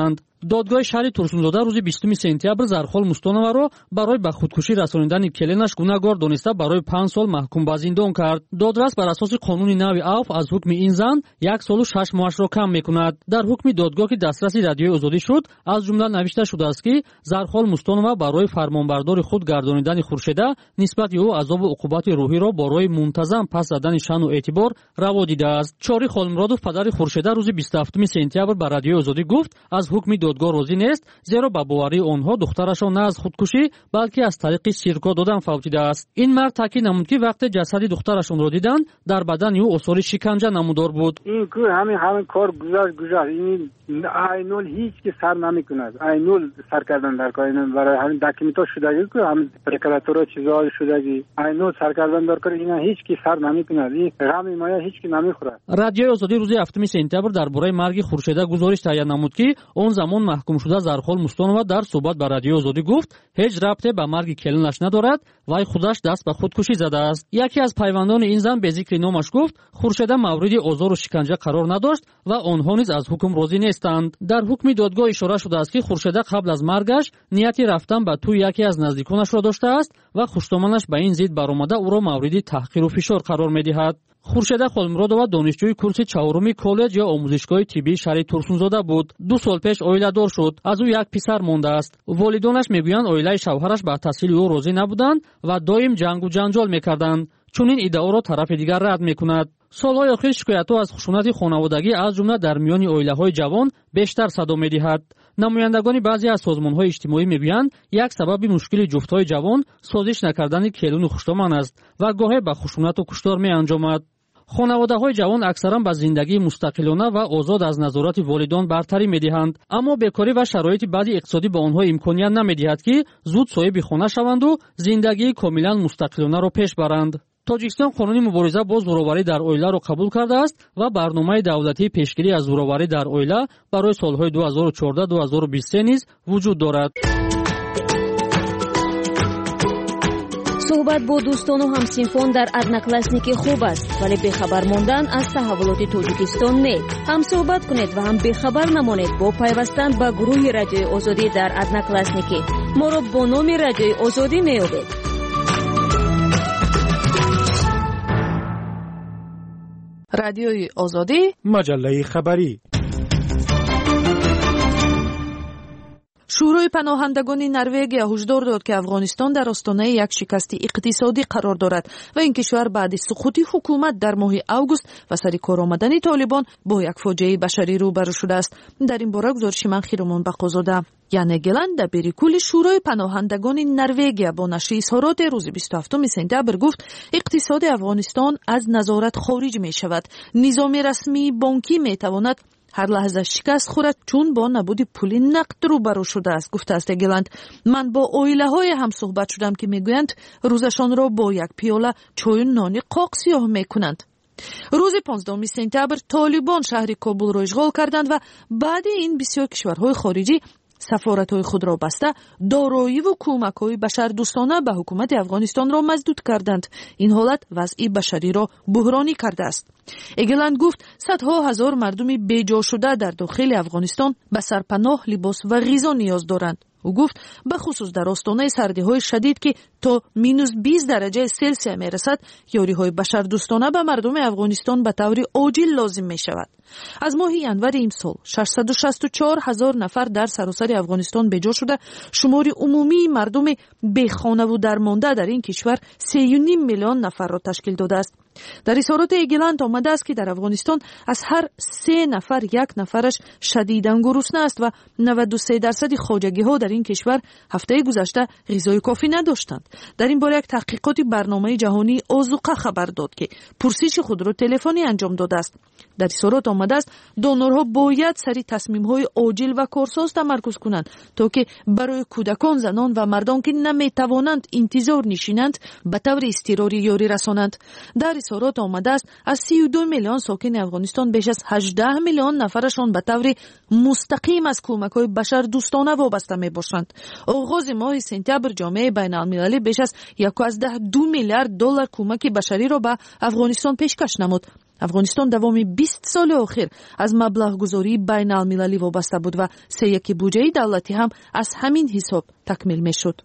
دادگاه شهر ترسونزاده روز 20 سپتامبر زرخال مستانوро برای به خودکشی رسانیدن کلینش گناهکار دانسته برای 5 سال محکوم به زندان کرد. دادرس بر اساس قانون نو عفو از حکم این زن 1 سال و 6 ماهش را کم میکند. در حکم دادگاه که دسترسی رادیوی آزادی شد از جمله نوشته شده است که زرخال مستانова برای فرمانبرداری خود گردانیدن خورشیده نسبت او عذاب و عقوبت روحی را برای منتظم پس زدن شأن و اعتبار روا دیده است. چاری خالمرادов پدر خورشیده روز 27 سپتامبر به رادیوی آزادی گفت از حکم دادگاه راضی نیست، زیرا به باوری آنها دخترشان نه از خودکشی بلکه از طریق سیرکا دادن فوتیده است. این مرد تاکید نمود که وقتی جسد دخترشان را دیدند در بدن او آثار شکنجه نمودار بود. این که همین کار گذشت این اینول هیچ کی سر نمیکند. اینول سر کردن در کار اینا برای همین داکیمنتا شدگی که همین پرکراتورا چیزای شدگی اینول سر کردن در کار اینا هیچ کی سر نمیکند. این غم مایا هیچ کی نمیخورد. رادیوی آزادی روز 7 سپتامبر درباره مرگ خورشیده گزارش تهیه نمود که اون زمان محکوم شده زرخال مستانова در صحبت با رادیوی آزادی گفت هیچ ربطی به مرگ کلینش ندارد، وای خودش دست به خودکشی زده است. یکی از پیوندان این زن به ذکر نامش گفت خورشیده مورد آزار و شکنجه قرار نداشت و آنها نیز از حکم راضی نیستند. در حکم دادگاه اشاره شده است که خورشیده قبل از مرگش نیتی رفتن به توی یکی از نزدیکانش را داشته است و خوشتامنش به این ضد برآمده او را مورد تحقیر و فشار قرار می‌دهد. خورشیده خالمرادова دانشجوی کورس 4 کالج یا آموزشگاه طبی شهر ترسونزاده بود. 2 سال پیش اویله‌دار شد. از او یک پسر مانده است. والدانش میگویند اویله شوهرش به تحصیل او راضی نبودند و دائم جنگ و جنجال میکردند. چون این ادعا را طرف دیگر رد میکند. سالهای اخیر شکایت‌ها از خشونت خانوادگی از جمله در میان اویله‌های جوان بیشتر صدا می‌دهد. نمایندگان بعضی از سازمان‌های اجتماعی میگویند یک سبب مشکل جفت‌های جوان سازش نکردن کلون خوشتامن است و گاهی به خشونت و کشتار می‌انجامد. خانواده‌های جوان اکثرا به زندگی مستقلانه و آزاد از نظارت والدان برتری می‌دهند، اما بیکاری و شرایط بد اقتصادی به آنها امکانیت نمی‌دهد که زود صاحب خانه شوند و زندگی کاملا مستقلانه را پیش برند. تاجیکستان قانون مبارزه با زورآوری در اویله را قبول کرده است و برنامه دولتی پیشگیری از زورآوری در اویله برای سالهای 2014-2023 نیز وجود دارد. صحبت با دوستان و همسینفان در одноклассники خوب است، ولی بخبر ماندن از تحولات تاجیکستان نه. هم صحبت کنید و هم بخبر نمانید با پیوستن به گروه رادیوی آزادی در одноклассники. ما را با نام رادیوی آزادی میابید. رادیوی آزادی مجله خبری. شورای پناهندگان نروژ هشدار داد که افغانستان در آستانه یک شکست اقتصادی قرار دارد و این کشور بعد سقوط حکومت در ماه اوگوست و سر کار آمدن طالبان با یک فاجعه بشری روبرو شده است. در این باره گزارش من خیرمان بقازاده. یعنی گلند دبیر کل شورای پناهندگان نروژ با نشر اظهارات روز 27 سپتامبر گفت اقتصاد افغانستان از نظارت خارج می شود. نظام رسمی بانکی می تواند هر لحظه شکست خورد چون با نبود پول نقد روبرو شده است. گفته است گلند من با اویله های هم صحبت شدم که میگویند روزشان را با یک پیاله چای و نان قاق سیاه میکنند. روز 15 سپتامبر طالبان شهر کابل را اشغال کردند و بعد این بسیار کشورهای خارجی سفارت‌های خود را بسته دارایی و کمک‌های بشردوستانه به حکومت افغانستان را مسدود کردند. این حالت وضع بشری را بحرانی کرده است. اگلند گفت صدها هزار مردم بیجا شده در داخل افغانستان به سرپناه، لباس و غذا نیاز دارند. او گفت به خصوص در آستانه سردی‌های شدید که تا -20 درجه سلسیوس می‌رسد، یاری‌های بشردوستانه به مردم افغانستان به طور عاجل لازم می‌شود. از ماه ینور این سال 664,000 نفر در سراسر افغانستان بیجا شده، شمار عمومی مردم بیخانه و درمانده در این کشور 3.5 میلیون نفر را تشکیل داده است. در اظهارات ایگلند آمده است که در افغانستان از هر 3 نفر 1 نفرش شدیداً گرسنه است و 93% خواجگی‌ها در این کشور هفته گذشته غذای کافی نداشتند. در این باره یک تحقیقات برنامه جهانی آذوقه خبر داد که پرسش خود را تلفنی انجام داده است. در اظهارات آمده است دونورها باید سری تصمیم‌های عاجل و کارساز تمرکز کنند تا که برای کودکان، زنان و مردان که نمی‌توانند انتظار نشینند به طور اضطراری یاری رسانند. در اظهارات آمده است از 32 میلیون ساکن افغانستان بیش از 18 میلیون نفرشان به طور مستقیم از کمک‌های بشردوستانه وابسته می‌باشند. آغاز ماه سپتامبر جامعه بین‌المللی بیش از 1.2 میلیارد دلار کمک بشری را به افغانستان پیشکش نمود. افغانستان دوامی 20 سال اخیر از مبلغ گذاری بین المللی وابسته بود و 3/1 بودجه دولتی هم از همین حساب تکمیل می شد.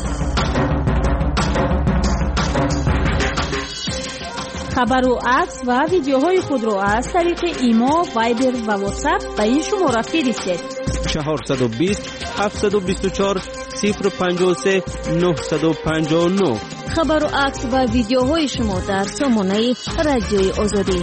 خبر و عکس و ویدیوهای خود را از طریق ایما، وایبر و واتساپ به این شماره فرستید: 420 724 053 959. خبر و عکس و ویدیوهای شما در سامانه رادیوی آزادی.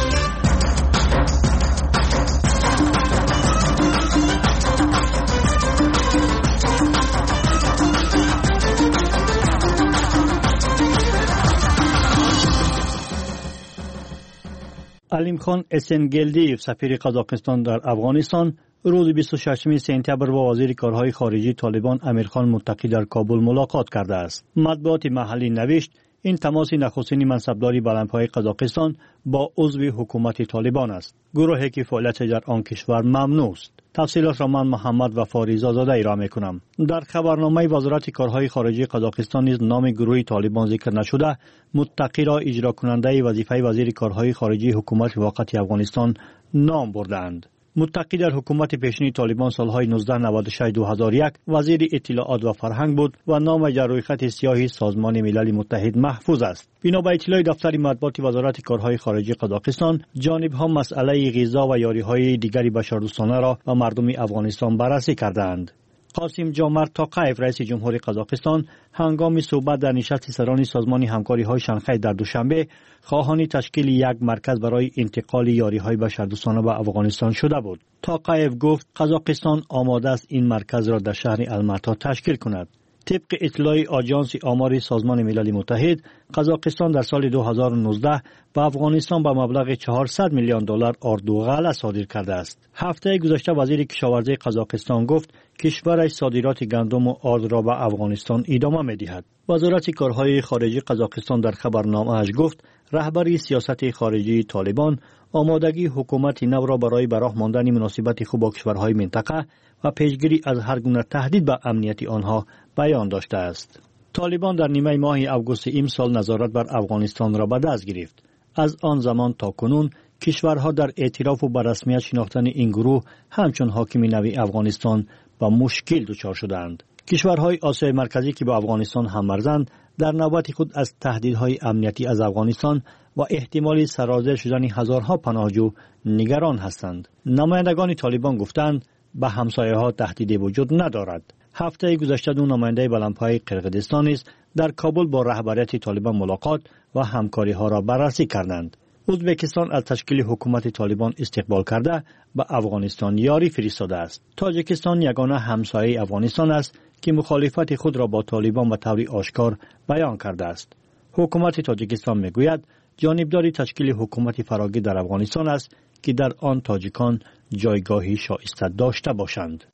علیم خان اسنگلدیف سفیر قزاقستان در افغانستان روز 26 سپتامبر با وزیر کارهای خارجی طالبان امیرخان متقی در کابل ملاقات کرده است. مطبوعات محلی نوشت این تماس نخستین منصبداری بلندپایه قزاقستان با عضو حکومت طالبان است. گروهی که فعالیت در آن کشور ممنوع است. تفصیلات را من محمد و فاریزا زاده ارائه می‌کنم. در خبرنامه وزارت کارهای خارجی قزاقستان نیز نام گروه طالبان ذکر نشده، متقی را اجرا کننده وظیفه وزیر کارهای خارجی حکومت موقت افغانستان نام بردند. متقی در حکومت پیشین طالبان سالهای 1996-2001 وزیر اطلاعات و فرهنگ بود و نام در رویخط سیاه سازمان ملل متحد محفوظ است. بنا به اطلاع دفتر مطبوعات وزارت کارهای خارجی قزاقستان، جانب‌ها مسئله غذا و یاری‌های دیگری بشردوستانه را و مردم افغانستان بررسی کردند. قاسم جامر تاقایف رئیس جمهور قزاقستان هنگام صحبت در نشست سران سازمان همکاری‌های شانگهای در دوشنبه خواهان تشکیل یک مرکز برای انتقال یاری‌های بشردوستانه به افغانستان شده بود. تاقایف گفت قزاقستان آماده است این مرکز را در شهر الماتا تشکیل کند. طبق اطلاع آژانس آمار سازمان ملل متحد، قزاقستان در سال 2019 به افغانستان با مبلغ 400 میلیون دلار اردوغله صادر کرده است. هفته گذشته وزیر کشاورزی قزاقستان گفت کشورش صادرات گندم و آرد را به افغانستان ادامه می‌دهد. وزارت کارهای خارجی قزاقستان در خبرنامه‌اش گفت رهبری سیاست خارجی طالبان آمادگی حکومت نو را برای به راه ماندن مناسبت خوب با کشورهای منطقه و پیشگیری از هر گونه تهدید به امنیت آنها بیان داشته است. طالبان در نیمه ماه آگوست امسال نظارت بر افغانستان را به دست گرفت. از آن زمان تا کنون کشورها در اعتراف و به رسمیت شناختن این گروه همچون حاکم نوی افغانستان با مشکل دچار شدند. کشورهای آسیای مرکزی که با افغانستان هم‌مرزند در نوبت خود از تهدیدهای امنیتی از افغانستان و احتمال سرازیر شدن هزارها پناهجو نگران هستند. نمایندگان طالبان گفتند به همسایه‌ها تهدیدی وجود ندارد. هفته گذشته دو نماینده بلندپایه قرقیزستان نیز در کابل با رهبریت طالبان ملاقات و همکاری‌ها را بررسی کردند. ازبکستان از تشکیل حکومت طالبان استقبال کرده به افغانستان یاری فرستاده است. تاجیکستان یگانه همسایه افغانستان است که مخالفت خود را با طالبان به طور آشکار بیان کرده است. حکومت تاجیکستان میگوید جانبداری تشکیل حکومت فراگیر در افغانستان است که در آن تاجیکان جایگاهی شایسته داشته باشند.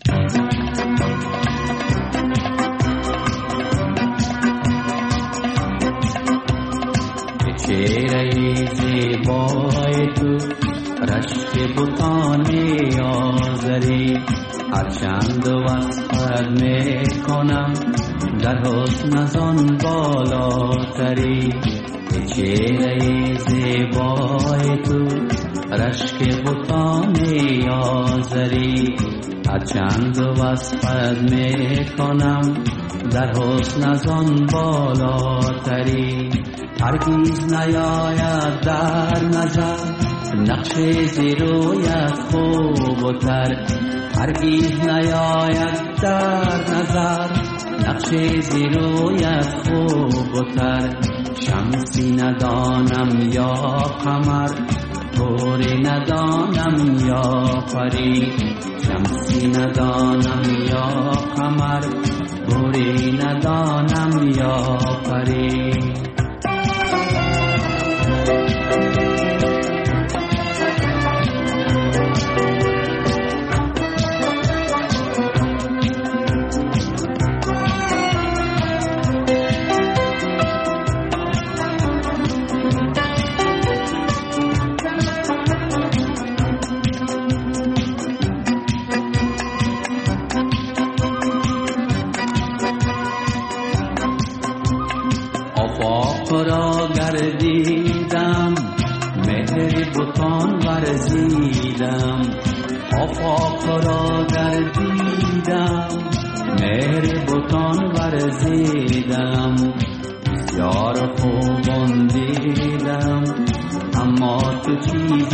چهره زیبای تو رشک بوتانی آزری هرچند وصفت میکنم در حسن از آن بالاتری. چهره زیبای تو رشک بوتانی آزری هرچند وصفت میکنم در حسن از آن بالاتری. هرگز نیاید در نظر نقش زیرویت خوبتر. هرگز نیاید در نظر نقش زیرویت خوبتر. شمسی ندانم یا قمر گوری ندانم یا پری. شمسی ندانم یا قمر گوری ندانم یا پری. بتان ورزیدم آفاق را گردیدم مهر بتان ورزیدم بسیار خوبان دیدم اما تو چیز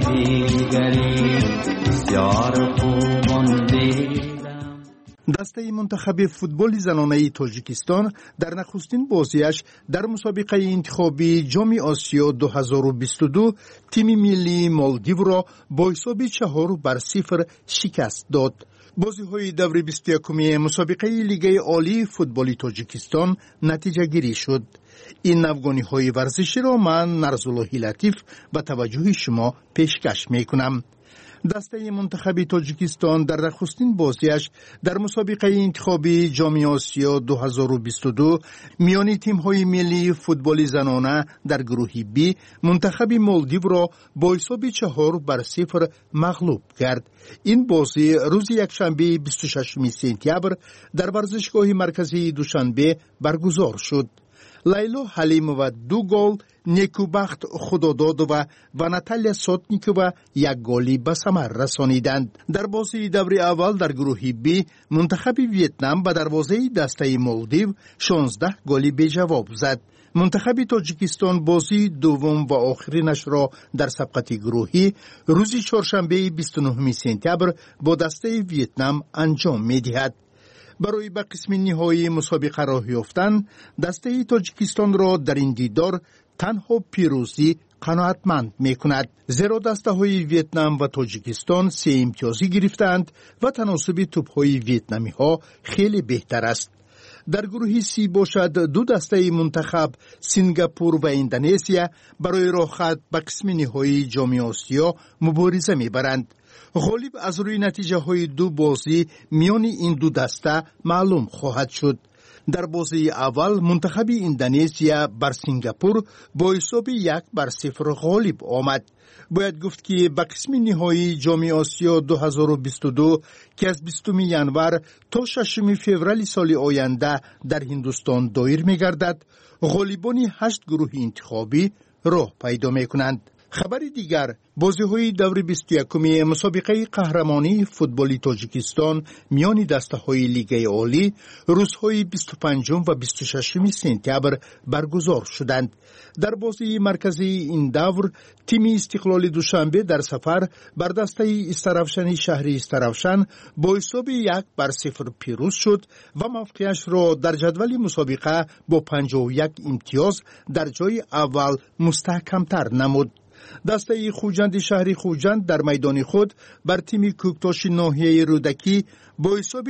دیگری بسیار خوبان دیدم. دسته منتخب فوتبال زنانه تاجیکستان در نخستین بازیش در مسابقه انتخابی جام آسیا 2022 تیم ملی مالدیو را با حساب 4-0 شکست داد. بازی‌های دور 21 مسابقه لیگ عالی فوتبال تاجیکستان نتیجه گیری شد. این افغانی‌های ورزشی را من نرزالله لطیف به توجه شما پیشکش می‌کنم. دسته منتخب تاجیکستان در نخستین بازیش در مسابقه انتخابی جام آسیا 2022 میان تیم‌های ملی فوتبال زنانه در گروه بی منتخب مالدیو را با حساب 4-0 مغلوب کرد. این بازی روز یکشنبه 26 سپتامبر در ورزشگاه مرکزی دوشنبه برگزار شد. لیلا حلیم و 2 گل، نیکوبخت خداداد و ناتالیا سوتنیکووا 1 گلی به ثمر رسانیدند. در بازی دور اول در گروه بی منتخب ویتنام به دروازه دسته مالدیو 16 گلی به جواب زد. منتخب تاجیکستان بازی دوم و آخرینش را در سبقت گروهی روز چهارشنبه 29 سپتامبر با دسته ویتنام انجام می‌دهد. برای به قسم نهایی مسابقه راه یافتن دسته تاجیکستان را در این دیدار تنها پیروزی قناعتمند می‌کند، زیرا دسته‌های ویتنام و تاجیکستان 3 امتیازی گرفتند و تناسب توپ‌های ویتنامی‌ها خیلی بهتر است. در گروه سی باشد 2 دسته منتخب سنگاپور و اندونزیا برای راه به قسم نهایی جام آسیا مبارزه می‌برند. غالب از روی نتیجه های 2 بازی میان این 2 دسته معلوم خواهد شد. در بازی اول منتخب اندونزیا بر سنگاپور با حساب 1-0 غالب آمد. باید گفت که به قسم نهایی جام آسیا 2022 که از 20 ژانویه تا 6 فوریه سال آینده در هندوستان دایر می‌گردد، غالبان 8 گروه انتخابی راه پیدا می‌کنند. خبر دیگر، بازی‌های دور 21 مسابقه قهرمانی فوتبال تاجیکستان میان دسته‌های لیگ عالی روزهای 25 و 26 سپتامبر برگزار شدند. در بازی مرکزی این دور تیم استقلال دوشنبه در سفر بر دسته استرافشن شهر استرافشن با حساب 1-0 پیروز شد و موقعش را در جدول مسابقه با 51 امتیاز در جای اول مستحکم‌تر نمود. دسته خوجند شهری خوجند در میدان خود بر تیم کوکتاش ناحیه رودکی با حساب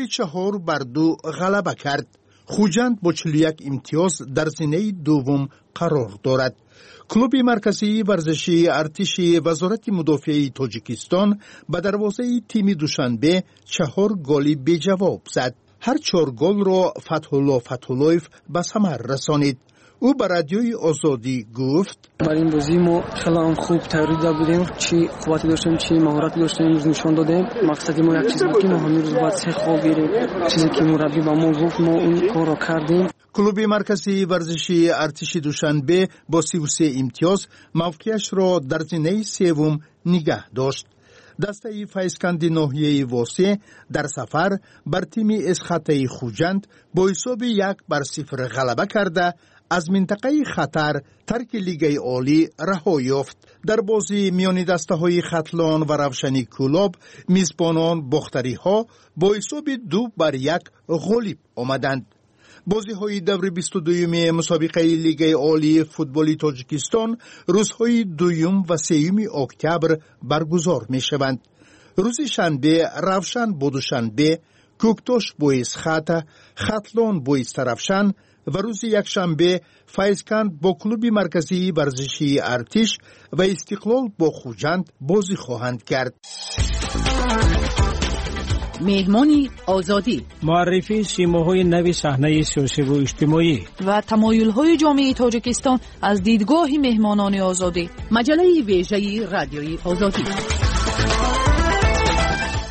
4-2 غلبه کرد. خوجند با 41 امتیاز در زینه دوم قرار دارد. کلوب مرکزی ورزشی ارتش وزارت مدافع تاجیکستان به دروازه تیم دوشنبه 4 گلی به جواب زد. هر 4 گل را فتح‌الله فتح‌الله‌یف به ثمر رسانید. او به رادیوی آزادی گفت: برای این بازی ما خیلی خوب تیاری بودیم، چی قوتی داشتیم چی مهارت داشتیم، امروز نشان دادیم. مقصد ما یک چیز بود که ما همین روز باید 3 خواب گیریم. چیزی که مربی با ما گفت ما اون کار را کردیم. کلوب مرکزی ورزشی ارتش دوشنبه با 33 امتیاز موقعش را در زینه سوم نگه داشت. دسته فیسکند ناحیه واسه در سفر بر تیم اسخطه خوجند با حساب 1-0 غلبه کرده از منطقه خطر ترک لیگ عالی رها یافت. در بازی میان دسته‌های ختلان و روشنی کلاب میزبانان باختری‌ها با حساب 2-1 غالب آمدند. بازی‌های دور 22 مسابقه لیگ عالی فوتبال تاجیکستان روزهای 2 و 3 اکتبر برگزار می‌شوند. روز شنبه روشن با دوشنبه، کوکتاش با اسخط، ختلان با استرافشن و روز یکشنبه فیسکند با کلوب مرکزی ورزشی ارتش و استقلال با خوجند بازی خواهند کرد. مهمانی آزادی، معرفی سیماهای نوی صحنه سیاسی و اجتماعی و تمایل‌های جامعه تاجیکستان از دیدگاه مهمانان آزادی. مجله ویژه رادیوی آزادی.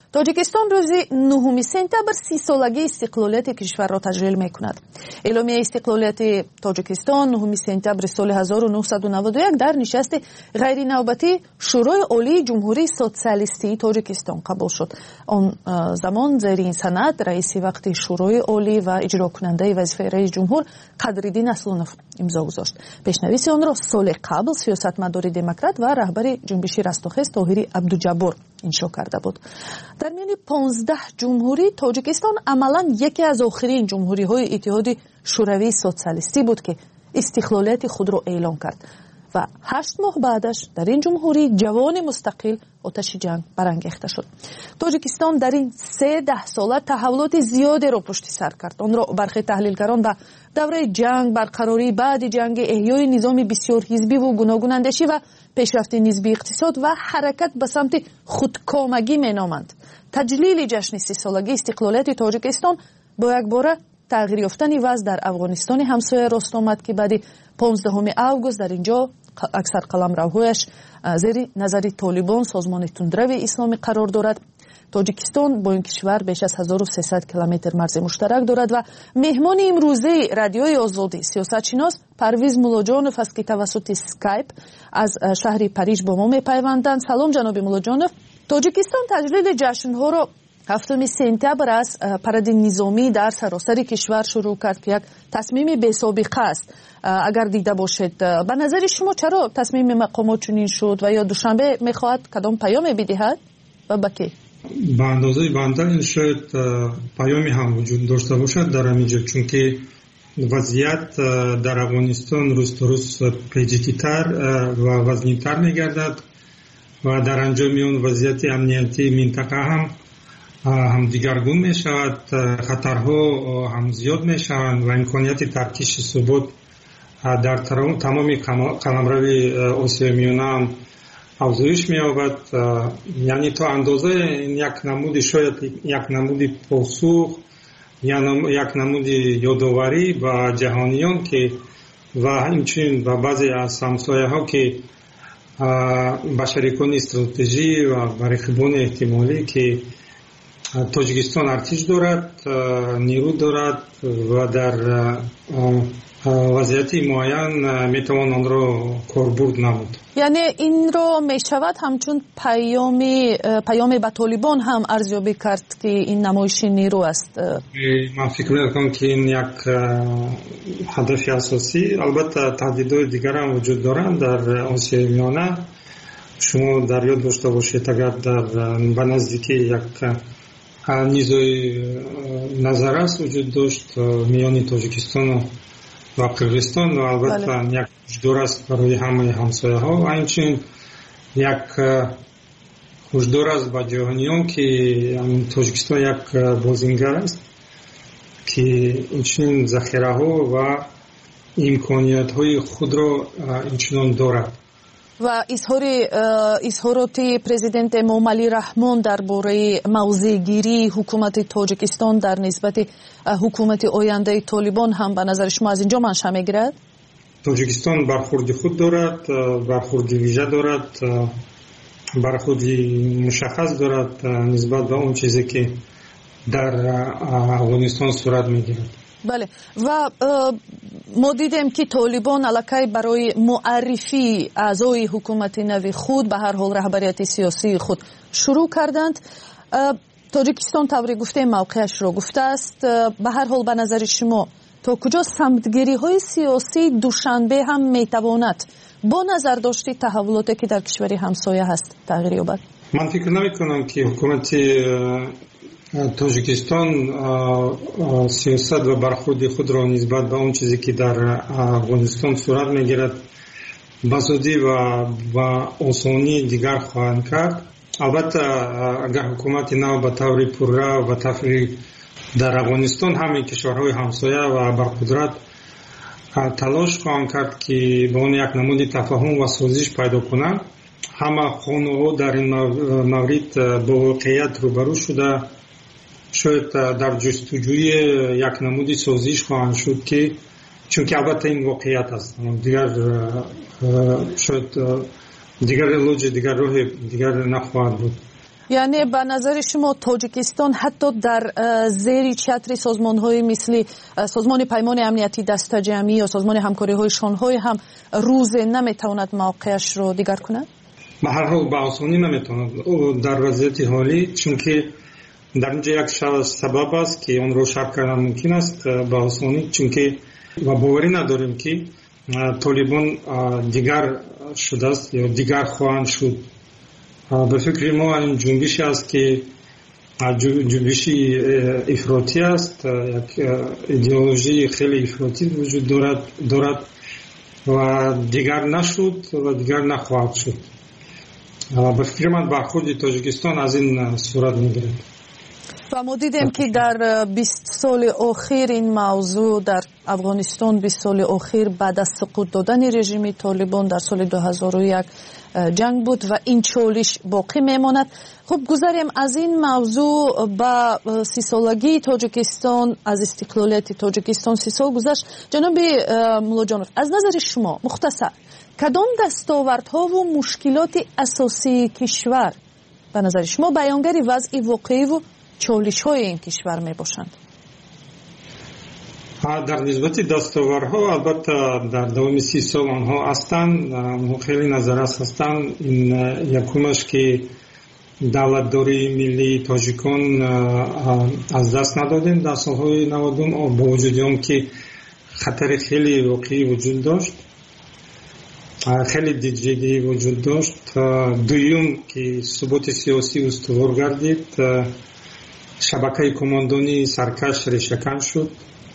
тоҷикистон рӯзи 9 сентябр 30 солагии истиқлолияти кишварро таҷлил мекунад. эъломияи истиқлолияти тоҷикистон 9 сентябри соли 1991 дар нишасти ғайринавбатии шӯрои олии ҷумҳурии социалистии тоҷикистон қабул шуд. он замон зери ин санад раиси вақти шӯрои олӣ ва иҷрокунандаи вазифаи раис ҷумҳур қадриддин аслонов имзо гузошт. пешнависи онро соли қабл сиёсатмадори демократ ва раҳбари ҷунбиши растохез тоҳири абдуҷаббор иншо карда буд. дар миёни 15 ҷумҳурӣ тоҷикистон амалан яке аз охирин ҷумҳуриҳои иттиҳоди шӯравии социалистӣ буд ки истиқлолияти худро эълон кард ва 8 моҳ баъдаш дар ин ҷумҳурӣ ҷавони мустақил оташи ҷанг барангехта шуд. тоҷикистон дар ин 13 сола таҳаввулоти зиёдеро пушти сар кард. онро бархе таҳлилгарон ба давраи ҷанг, барқарории баъди ҷанги, эҳёи низоми бисёрҳизбиву гуногунандешӣ ва пешрафти нисби иқтисод ва ҳаракат ба самти худкомагӣ меноманд. таҷлили ҷашни 30 солагии истиқлолияти тоҷикистон бо якбора тағйир ёфтани вазъ дар афғонистони ҳамсоя рост омад ки баъди 15 август дар ин ҷо аксар қаламравҳояш зери назари толибон созмони тундрави исломӣ қарор дорад. тоҷикистон бо ин кишвар беш аз 1300 километр марзи муштарак дорад ва меҳмони имрӯзаи радиои озодӣ сиёсатшинос Парвиз Муллоҷонов аст ки тавассути скайп аз шаҳри Париж бо мо мепайванданд. салом ҷаноби Муллоҷонов. тоҷикистон таҷлили ҷашнҳоро 7 сентябр аз паради низомӣ дар саросари кишвар шурӯъ кард ки як тасмими бесобиқа аст. агар дида бошед, ба назари шумо чаро тасмими мақомот чунин шуд ва ё душанбе мехоҳад кадом паёме бидиҳад ва ба ки? ба андозаи банда ин шояд паёме ҳам вуҷуд дошта бошад дар ҳамин ҷо, чунки вазъият дар афғонистон рӯз то рӯз пеҷикитар ва вазнитар мегардад ва дар анҷоми он вазъияти амниятии минтақа ҳам дигаргун мешавад, хатарҳо ҳам зиёд мешаванд ва имконияти таркиши субут дар тамоми қаламрави Осиёи Миёна ҳам афзоиш меёбад. яъне то андозае як намуди шояд як намуди посух, як намуди ёдоварӣ ба ҷаҳониён ки ва инчунин ба баъзе аз ҳамсояҳо ки ба шарикони стратеҷӣ ва ба рақибони эҳтимолӣ ки тоҷикистон артиш дорад, нерӯ дорад ва дар вазъияти муайян метавон онро корбурд намуд. яъне инро мешавад ҳамчун паёме ба толибон ҳам арзёбӣ кард ки ин намоиши нерӯ аст. ман фикр мекунам ки ин як ҳадафи асосӣ. албатта таҳдидҳои дигар ҳам вуҷуд доранд дар Осиёи Миёна. шумо дар ёд дошта бошед, агар ба наздикӣ як низои назаррас вуҷуд дошт миёни тоҷикистону ва қирғизистон ва албатта як ҳушдор аст барои ҳамаи ҳамсояҳо ва инчунин як ҳушдор аст ба ҷаҳониён ки тоҷикистон як бозингар аст ки инчунин захираҳо ва имкониятҳои худро инчунон дорад. ва изҳороти президенти Эмомалӣ Раҳмон дар бораи мавзеъгирии ҳукумати тоҷикистон дар нисбати ҳукумати ояндаи толибон ҳам ба назари шумо аз ин ҷо маншаъ мегирад? тоҷикистон бархурди худ дорад, бархурди вижа дорад, бархурди мушаххас дорад нисбат ба он чизе ки дар афғонистон сурат мегирад. бале, ва мо дидем ки толибон аллакай барои муаррифии аъзои ҳукумати нави худ ба ҳар ҳол раҳбарияти сиёсии худ шурӯъ карданд. тоҷикистон тавре гуфтем мавқеашро гуфтааст. ба ҳар ҳол ба назари шумо то куҷо самтгириҳои сиёсии душанбе ҳам метавонад бо назардошти таҳаввулоте ки дар кишвари ҳамсоя ҳаст тағйир ёбад? ман фикр намекунам ки ҳукумати тоҷикистон сиёсат ва бархурди худро нисбат ба он чизе ки дар афғонистон сурат мегирад ба зудӣ ва ба осонӣ дигар хоҳанд кард. албатта агар ҳукумати нав ба таври пурра ва тафриқ дар афғонистон ҳамаи кишварҳои ҳамсоя ва барқудрат талош хоҳанд кард ки ба он як намуди тафаҳум ва созиш пайдо кунанд, ҳама хонуҳо дар ин маврид бо воқеият рӯбарӯ шуда шояд дар ҷустуҷӯи як намуди созиш хоҳанд шуд ки чунки албатта ин воқеият аст, дигар шояд дигар илоҷи дигар роҳи дигар нахоҳад буд. یعنی به نظر شما تاجیکستان حتی در زیر چتر سازمان‌های مثل سازمان پیمان امنیتی دسته‌جمعی یا سازمان همکاری‌های شانگهای هم روز نمیتواند موقعش رو دیگر کند؟ به هر حال به آسانی نمیتواند در وضعیت حالی، چون که در اینجا یک سبب است که اون رو شرح کردن ممکن است به آسانی، چون که و باوری نداریم که طالبان دیگر شده است یا دیگر خواهند شد. به فکر ما این جنبشی است که جنبشی افراطی است، یک ایدئولوژی خیلی افراطی وجود دارد و دیگر نشد و دیگر نخواهد شد. به فکر من برخورد تاجیکستان از این صورت میگیرد. و ما دیدیم که در 20 سال اخیر این موضوع در افغانستان 20 سال اخیر بعد از سقوط دادن رژیم طالبان در سال 2001 جنگ بود و این چالش باقی میماند. خب گذاریم از این موضوع با 30 سالگی تاجیکستان، از استقلالیت تاجیکستان 30 سال گذشت. جناب ملاجانوف، از نظر شما مختصر کدام دستاوردها و مشکلات اساسی کشور به نظر شما بیانگر وضع واقعی و چالش های این کشور می باشند؟ در نسبت دستاوردها البته در دوام 30 سال آنها هستند، خیلی نظرست هستند. این یکمش که دولتداری ملی تاجیکان از دست ندادیم در سالهای 90 با وجود آن که خطر خیلی واقعی وجود داشت، خیلی جدی وجود داشت. دوم که ثبات سیاسی استوار گردید، شبکه کماندانی سرکش ریشه‌کن شد،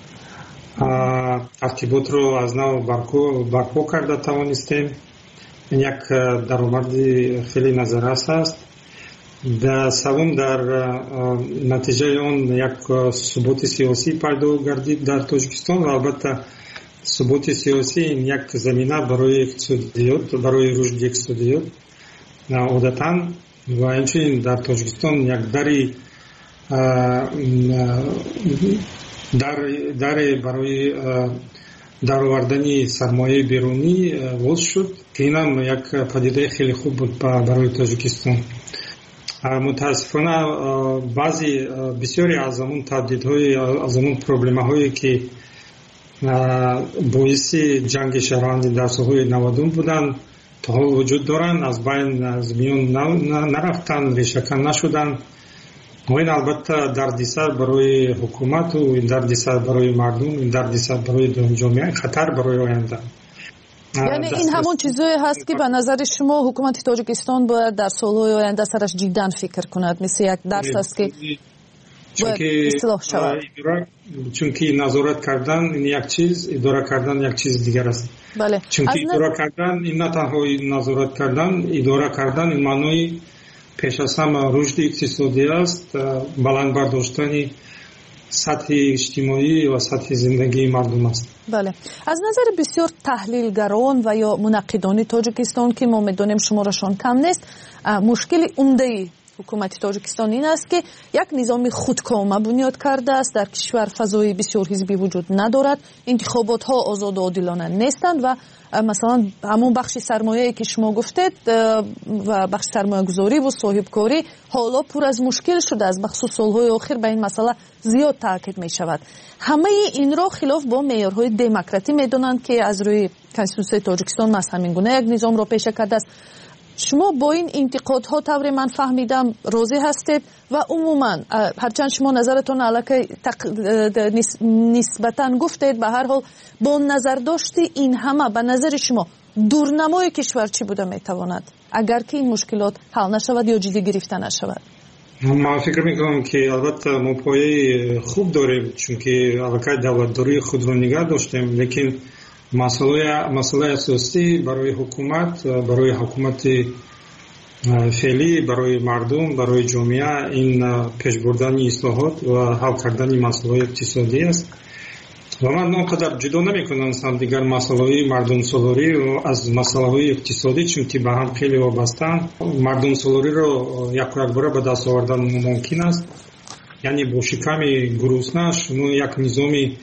ارتباط رو از نو برپا کرده توانستیم. این یک درآمد خیلی نظرست است. سوم در نتیجه آن یک ثبات سیاسی پیدا گردید در تاجیکستان و البته ثبات سیاسی این یک زمینه برای اقتصادیات، برای رشد اقتصادیات عادتاً و همچنین در تاجیکستان یک در برای درآوردن سرمایه بیرونی باز شد که این هم یک پدیده خیلی خوب بود برای تاجیکستان. متاسفانه بسیاری از اون تهدیدهای، از اون پروبلم‌هایی که باعث جنگ شهروندی در سالهای 90 بودن تا حال وجود دارند، از میان نرفتن، ریشه‌کن نشدن. و این البته دردسر برای حکومت و دردسر برای مردم، دردسر برای جامعه، خطر برای آینده. یعنی این همون چیزایی هست که به نظر شما حکومت تاجیکستان باید در سالهای آینده سرش جداً فکر کند، مثل یک درس است که باید اصلاح شود. چون که نظارت کردن این یک چیز، اداره کردن یک چیز دیگر است. بله. چون که اداره کردن این نه تنها نظارت کردن، اداره کردن این معنای پیش از همه رشد اقتصادی است، بلند برداشتن سطح اجتماعی و سطح زندگی مردم است. بله. از نظر بسیار تحلیلگران و یا منقدان تاجیکستان که ما می‌دانیم شمارشان کم نیست، مشکل عمده حکومت تاجیکستان این است که یک نظام خودکامه بنیاد کرده است. در کشور فضای بسیار حزبی وجود ندارد، انتخابات ها آزاد و عادلانه نیستند و مثلا همون بخش سرمایه‌ای که شما گفتید و بخش سرمایه گذاری و صاحبکاری حالا پر از مشکل شده است. بخصوص سالهای آخر به این مسئله زیاد تاکید می شود. همه این را خلاف با معیارهای دموکراتی می دانند که از روی کنستیتوسیون تاجیکستان از همین گونه یک نظام را پیشه کرده است. شما با این انتقادها طور من فهمیدم راضی هستید و عموما هرچند شما نظرتون علاقه نسبتاً گفتید، به هر حال با نظر داشتی این همه به نظر شما دورنمای کشور چی بوده میتواند اگر که این مشکلات حل نشود یا جدی گرفته نشود؟ من فکر میکنم که البته ما پایه خوب داریم، چون که علاقه دولتداری خود رو نگه داشتیم، لیکن مسئله اساسی برای حکومت فعلی، برای مردم، برای جامعه این پیش بردن اصلاحات و حل کردن مسئله اقتصادی است. و من آنقدر جدا نمی‌کنم دیگر مسئله مردم سالاری و از مسئله اقتصادی، چون که به هم خیلی وابسته‌اند. مردم سالاری رو یک بار به دست آوردن ممکن است، یعنی با شکم گرسنه شما یک نظامی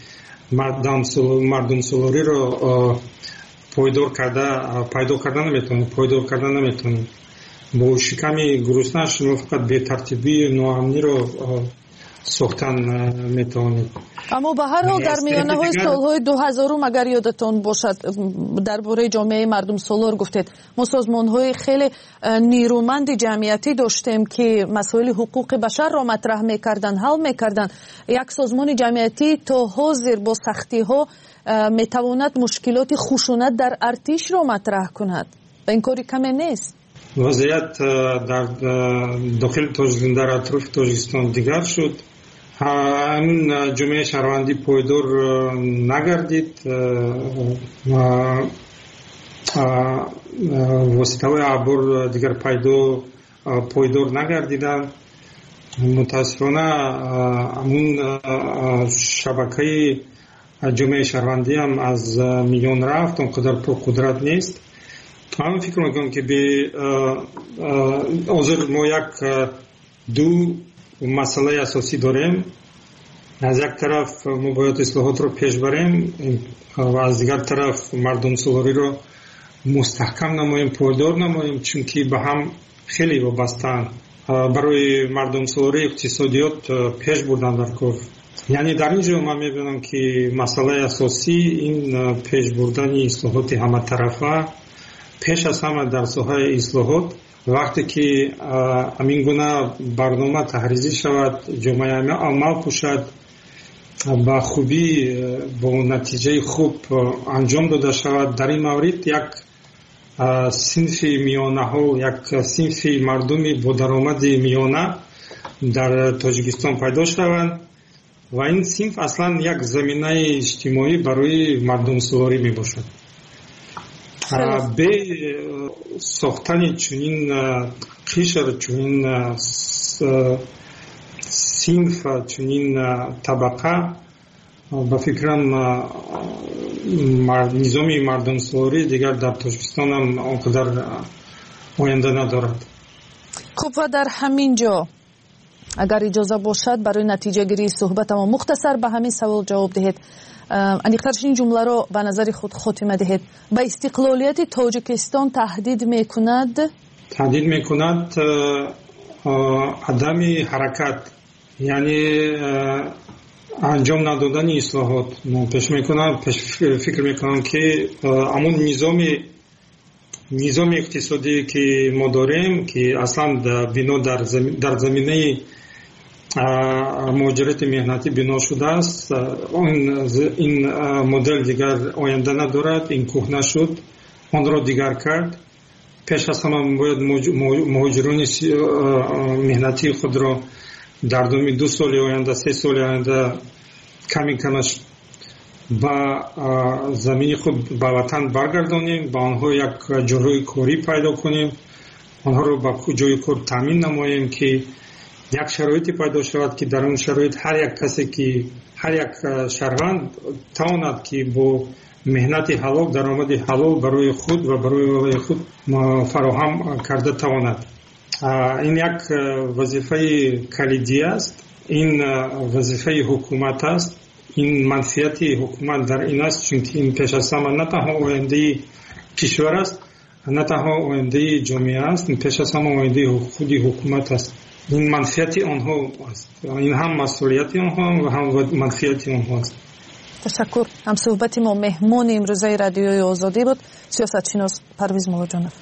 مردم سالاری رو پایدار کردن نمیتونید. бо шиками гуруснаш шумо фақат бетартибии ноамниро сохтан метавонед. аммо ба ҳар ҳол дар миёнаҳои солҳои 2000 агар ёдатон бошад дар бораи ҷомеаи мардум солор гуфтед мо созмонҳои хеле нирӯманди ҷамъиятӣ доштем ки масоили ҳуқуқи башарро матраҳ мекардан ҳал мекардан. як созмони ҷамъиятӣ то ҳозир бо сахтиҳо метавонад мушкилоти хушунат дар артишро матраҳ кунад ва ин кори каме нест. вазъият дар дохили тоҷикистон дар атрофи тоҷикистон дигар шуд. ҳамин ҷомеаи шаҳрвандӣ пойдор нагардид, воситаҳои абор дигар пойдор нагардиданд. мутаассифона ҳамун шабакаи ҷомеаи шаҳрвандӣ ҳам аз миён рафт, он қадар пурқудрат нест. من فکر میکنم که به حاضر ما یک دو مسئله اساسی داریم. از یک طرف ما باید اصلاحات رو پیش بریم و از دیگر طرف مردم سالاری رو مستحکم نماییم، پایدار نماییم، چون که به هم خیلی وابسته‌اند. برای مردم سالاری اقتصادیات پیش بردن در کار. یعنی در اینجا من میبینم که مسئله اساسی این پیش بردن اصلاحات همه طرفه. پیش از همه در ساحه اصلاحات وقتی که همین گونه برنامه تحریزی شود، جامعه عمل پوشد، با خوبی با نتیجه خوب انجام داده شود، در این مورد یک صنف میانه ها، یک صنف مردمی با درآمد میانه در تاجیکستان پیدا شوند و این صنف اصلا یک زمینه اجتماعی برای مردم سالاری می باشد. به ساختن چنین قشر، چنین صنف، چنین طبقه با فکرم نظامی مردم سالاری دیگر در تاجیکستان هم آنقدر آینده ندارد. خب و در همین جا اگر اجازه باشد برای نتیجه گیری صحبت ما مختصر به همین سوال جواب دهید. اندیخترش این جمله رو به نظر خود خاتمه دهید. با استقلالیت تاجیکستان تهدید میکند؟ تهدید میکند عدم حرکت، یعنی انجام ندادن اصلاحات. من فکر میکنم که همون نظام اقتصادی که ما داریم که اصلا بنا در زمینه مهاجرت مهنتی بنا شده است، این مدل دیگر آینده ندارد، این کهنه شد، آن را دیگر کرد. پیش از همه باید مهاجران مهنتی خود را در دامی 2 سال آینده 3 سال آینده کمی کمش با زمین خود به وطن برگردانیم، با آنها یک جای کاری پیدا کنیم، آنها را با جای کار تامین نماییم که یک شرایطی پیدا شود که در اون شرایط هر یک کسی که هر یک شهروند تواند که با مهنت حلال، درآمد حلال برای خود و برای خود فراهم کرده تواند. این یک وظیفه کلیدی است، این وظیفه حکومت است. این منفعت حکومت در این است، چون که این پیش از همه نه تنها آینده کشور است، نه تنها آینده جامعه است، این پیش از همه آینده خودی حکومت است. این منفعت آنها است، این هم مسئولیت آنها و هم منفعت آنها است. تشکر. هم صحبت ما مهمان امروزه رادیوی آزادی بود سیاستشناس پرویز مولاجانov.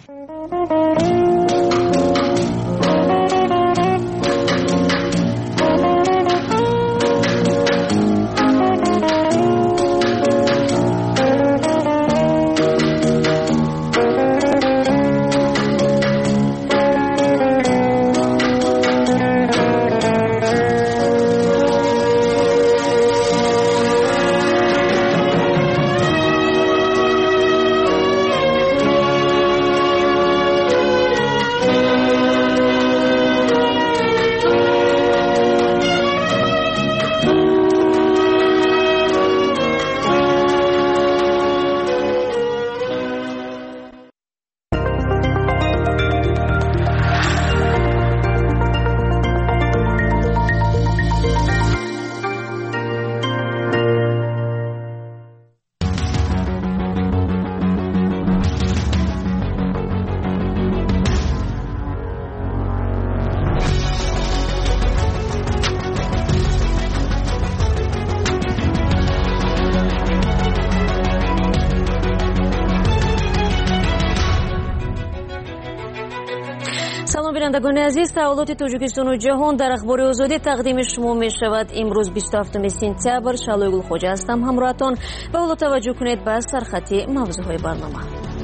سلام بینندگان عزیز، تحولات تاجیکستان و جهان در اخبار آزادی تقدیم شما می شود. امروز 27 سپتامبر شالوی گلخوجه هستم همراهتان و حالا توجه کنید به سرخط موضوعهای برنامه.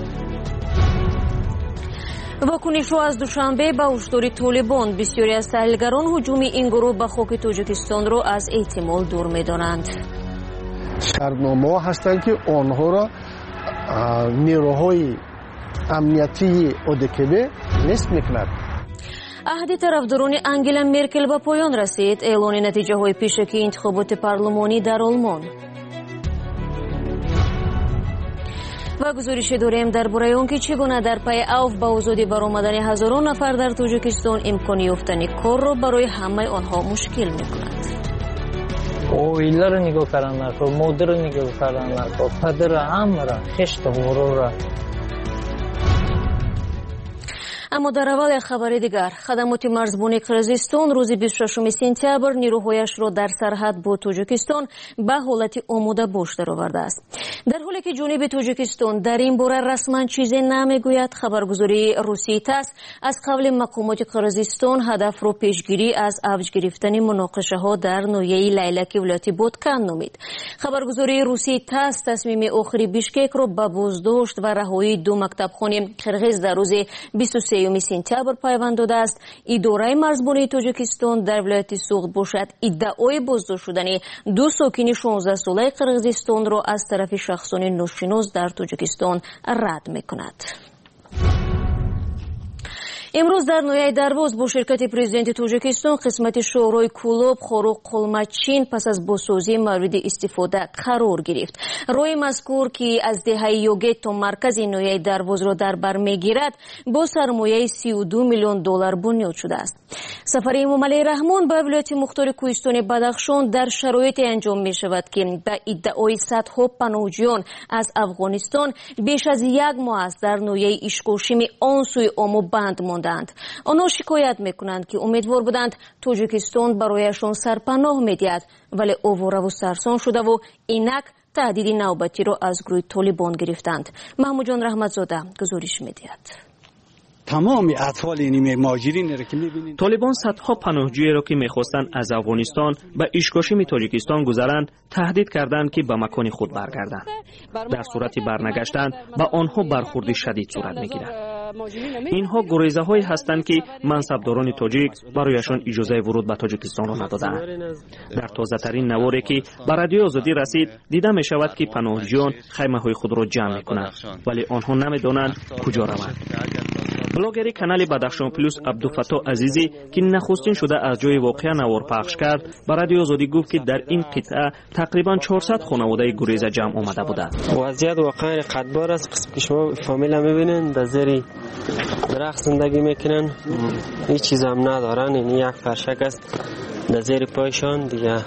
واکنش از دوشنبه به هشدار طالبان، بسیاری از تحلیلگران هجوم این گروه به خاک تاجیکستان را از احتمال دور می دانند. شرطنامه‌ها هستند که آنها را نیروهای امنیتی ادکبه نصب می‌کند. عهد طرفداران انگلا مرکل به پایان رسید. اعلان نتیجه های پیشکی انتخابات پارلمانی در آلمان. و گزارش داریم درباره آنکه چگونه در پی اوج به آزادی برآمدن هزاران نفر در تاجیکستان امکان یافتن کار را برای همه آنها مشکل می‌کند. اویلا رو نگاه کردن نکن، مادر رو نگاه کردن نکن، پدر همه را، خشت غرور را. اما در اول خبر دیگر، خدمات مرزبانی قرقیزستان روز 26 سپتامبر نیروهایش را در سرحد با تاجیکستان به حالت آماده باش درآورده است. در حالی که جانب تاجیکستان در این باره رسما چیزی نمیگوید، خبرگزاری روسی تاس از قبل مقامات قرقیزستان هدف را پیشگیری از اوج گرفتن مناقشه ها در ناحیه لیلک ولایت بادکن نامید. خبرگزاری روسی تاس تصمیم آخری بیشکک را به بازداشت و رهایی دو مکتبخانه قرقیز در روز 23 سپتامبر پیوند داده است. اداره مرزبانی تاجیکستان در ولایت سوغد باشد ادعای بازداشت شدن دو ساکن 16 ساله قرقیزستان را از طرف شخصان ناشناس در تاجیکستان رد می‌کند. امروز در نویای درواز با شرکت پرزیدنت تاجیکستان قسمت شورای کلوب خوروق قلمچین پس از بازسازی مورد استفاده قرار گرفت. روی مذکور که از دهه یوگیت تا مرکز نویای درواز را در بر میگیرد با سرمایه 32 میلیون دلار بنیاد شده است. سفر امام علی رحمان به ولایت مختار کوهستان بدخشان در شرایط انجام می شود که به ادعای صدها پناهجویان از افغانستان بیش از یک ماه است در نویای اشکوشیم آن سوی آمو بند ماندند. آنها شکایت میکنند که امیدوار بودند تاجیکستان برایشان سرپناه میدهد، ولی آواره و سرسان شده و اینک تهدید نوبتی را از گروه طالبان گرفتند. محمود جان رحمتزاده گزارش میدهد. تمام اطفال این مهاجرین را که می‌بینید، طالبان صدها پناهجوی را که می‌خواستند از افغانستان به اشکاشیم تاجیکستان گذرند تهدید کردند که به مکان خود برگردند. در صورت برنگشتن به آنها برخورد شدید صورت می‌گیرد. اینها گریزه‌هایی هستند که منصبداران تاجیک برایشان اجازه ورود به تاجیکستان را ندادند. در تازه‌ترین نواری که به رادیو آزادی رسید دیده می‌شود که پناهجویان خیمه‌های خود را جمع می‌کنند، ولی آنها نمی‌دانند کجا روند. بلاگری کانال بدخشان پلوس عبدالفتاح عزیزی که نخستین شده از جای واقعه نوار پخش کرد به رادیو آزادی گفت که در این قطعه تقریبا 400 خانواده گریزه جمع آمده بودند. وضعیت واقعا قدبار است. قسم که شما فامیل میبینین در زیر درخت زندگی میکنن، هیچ چیز هم ندارن. این یک فرشک است در زیر پایشان دیگه.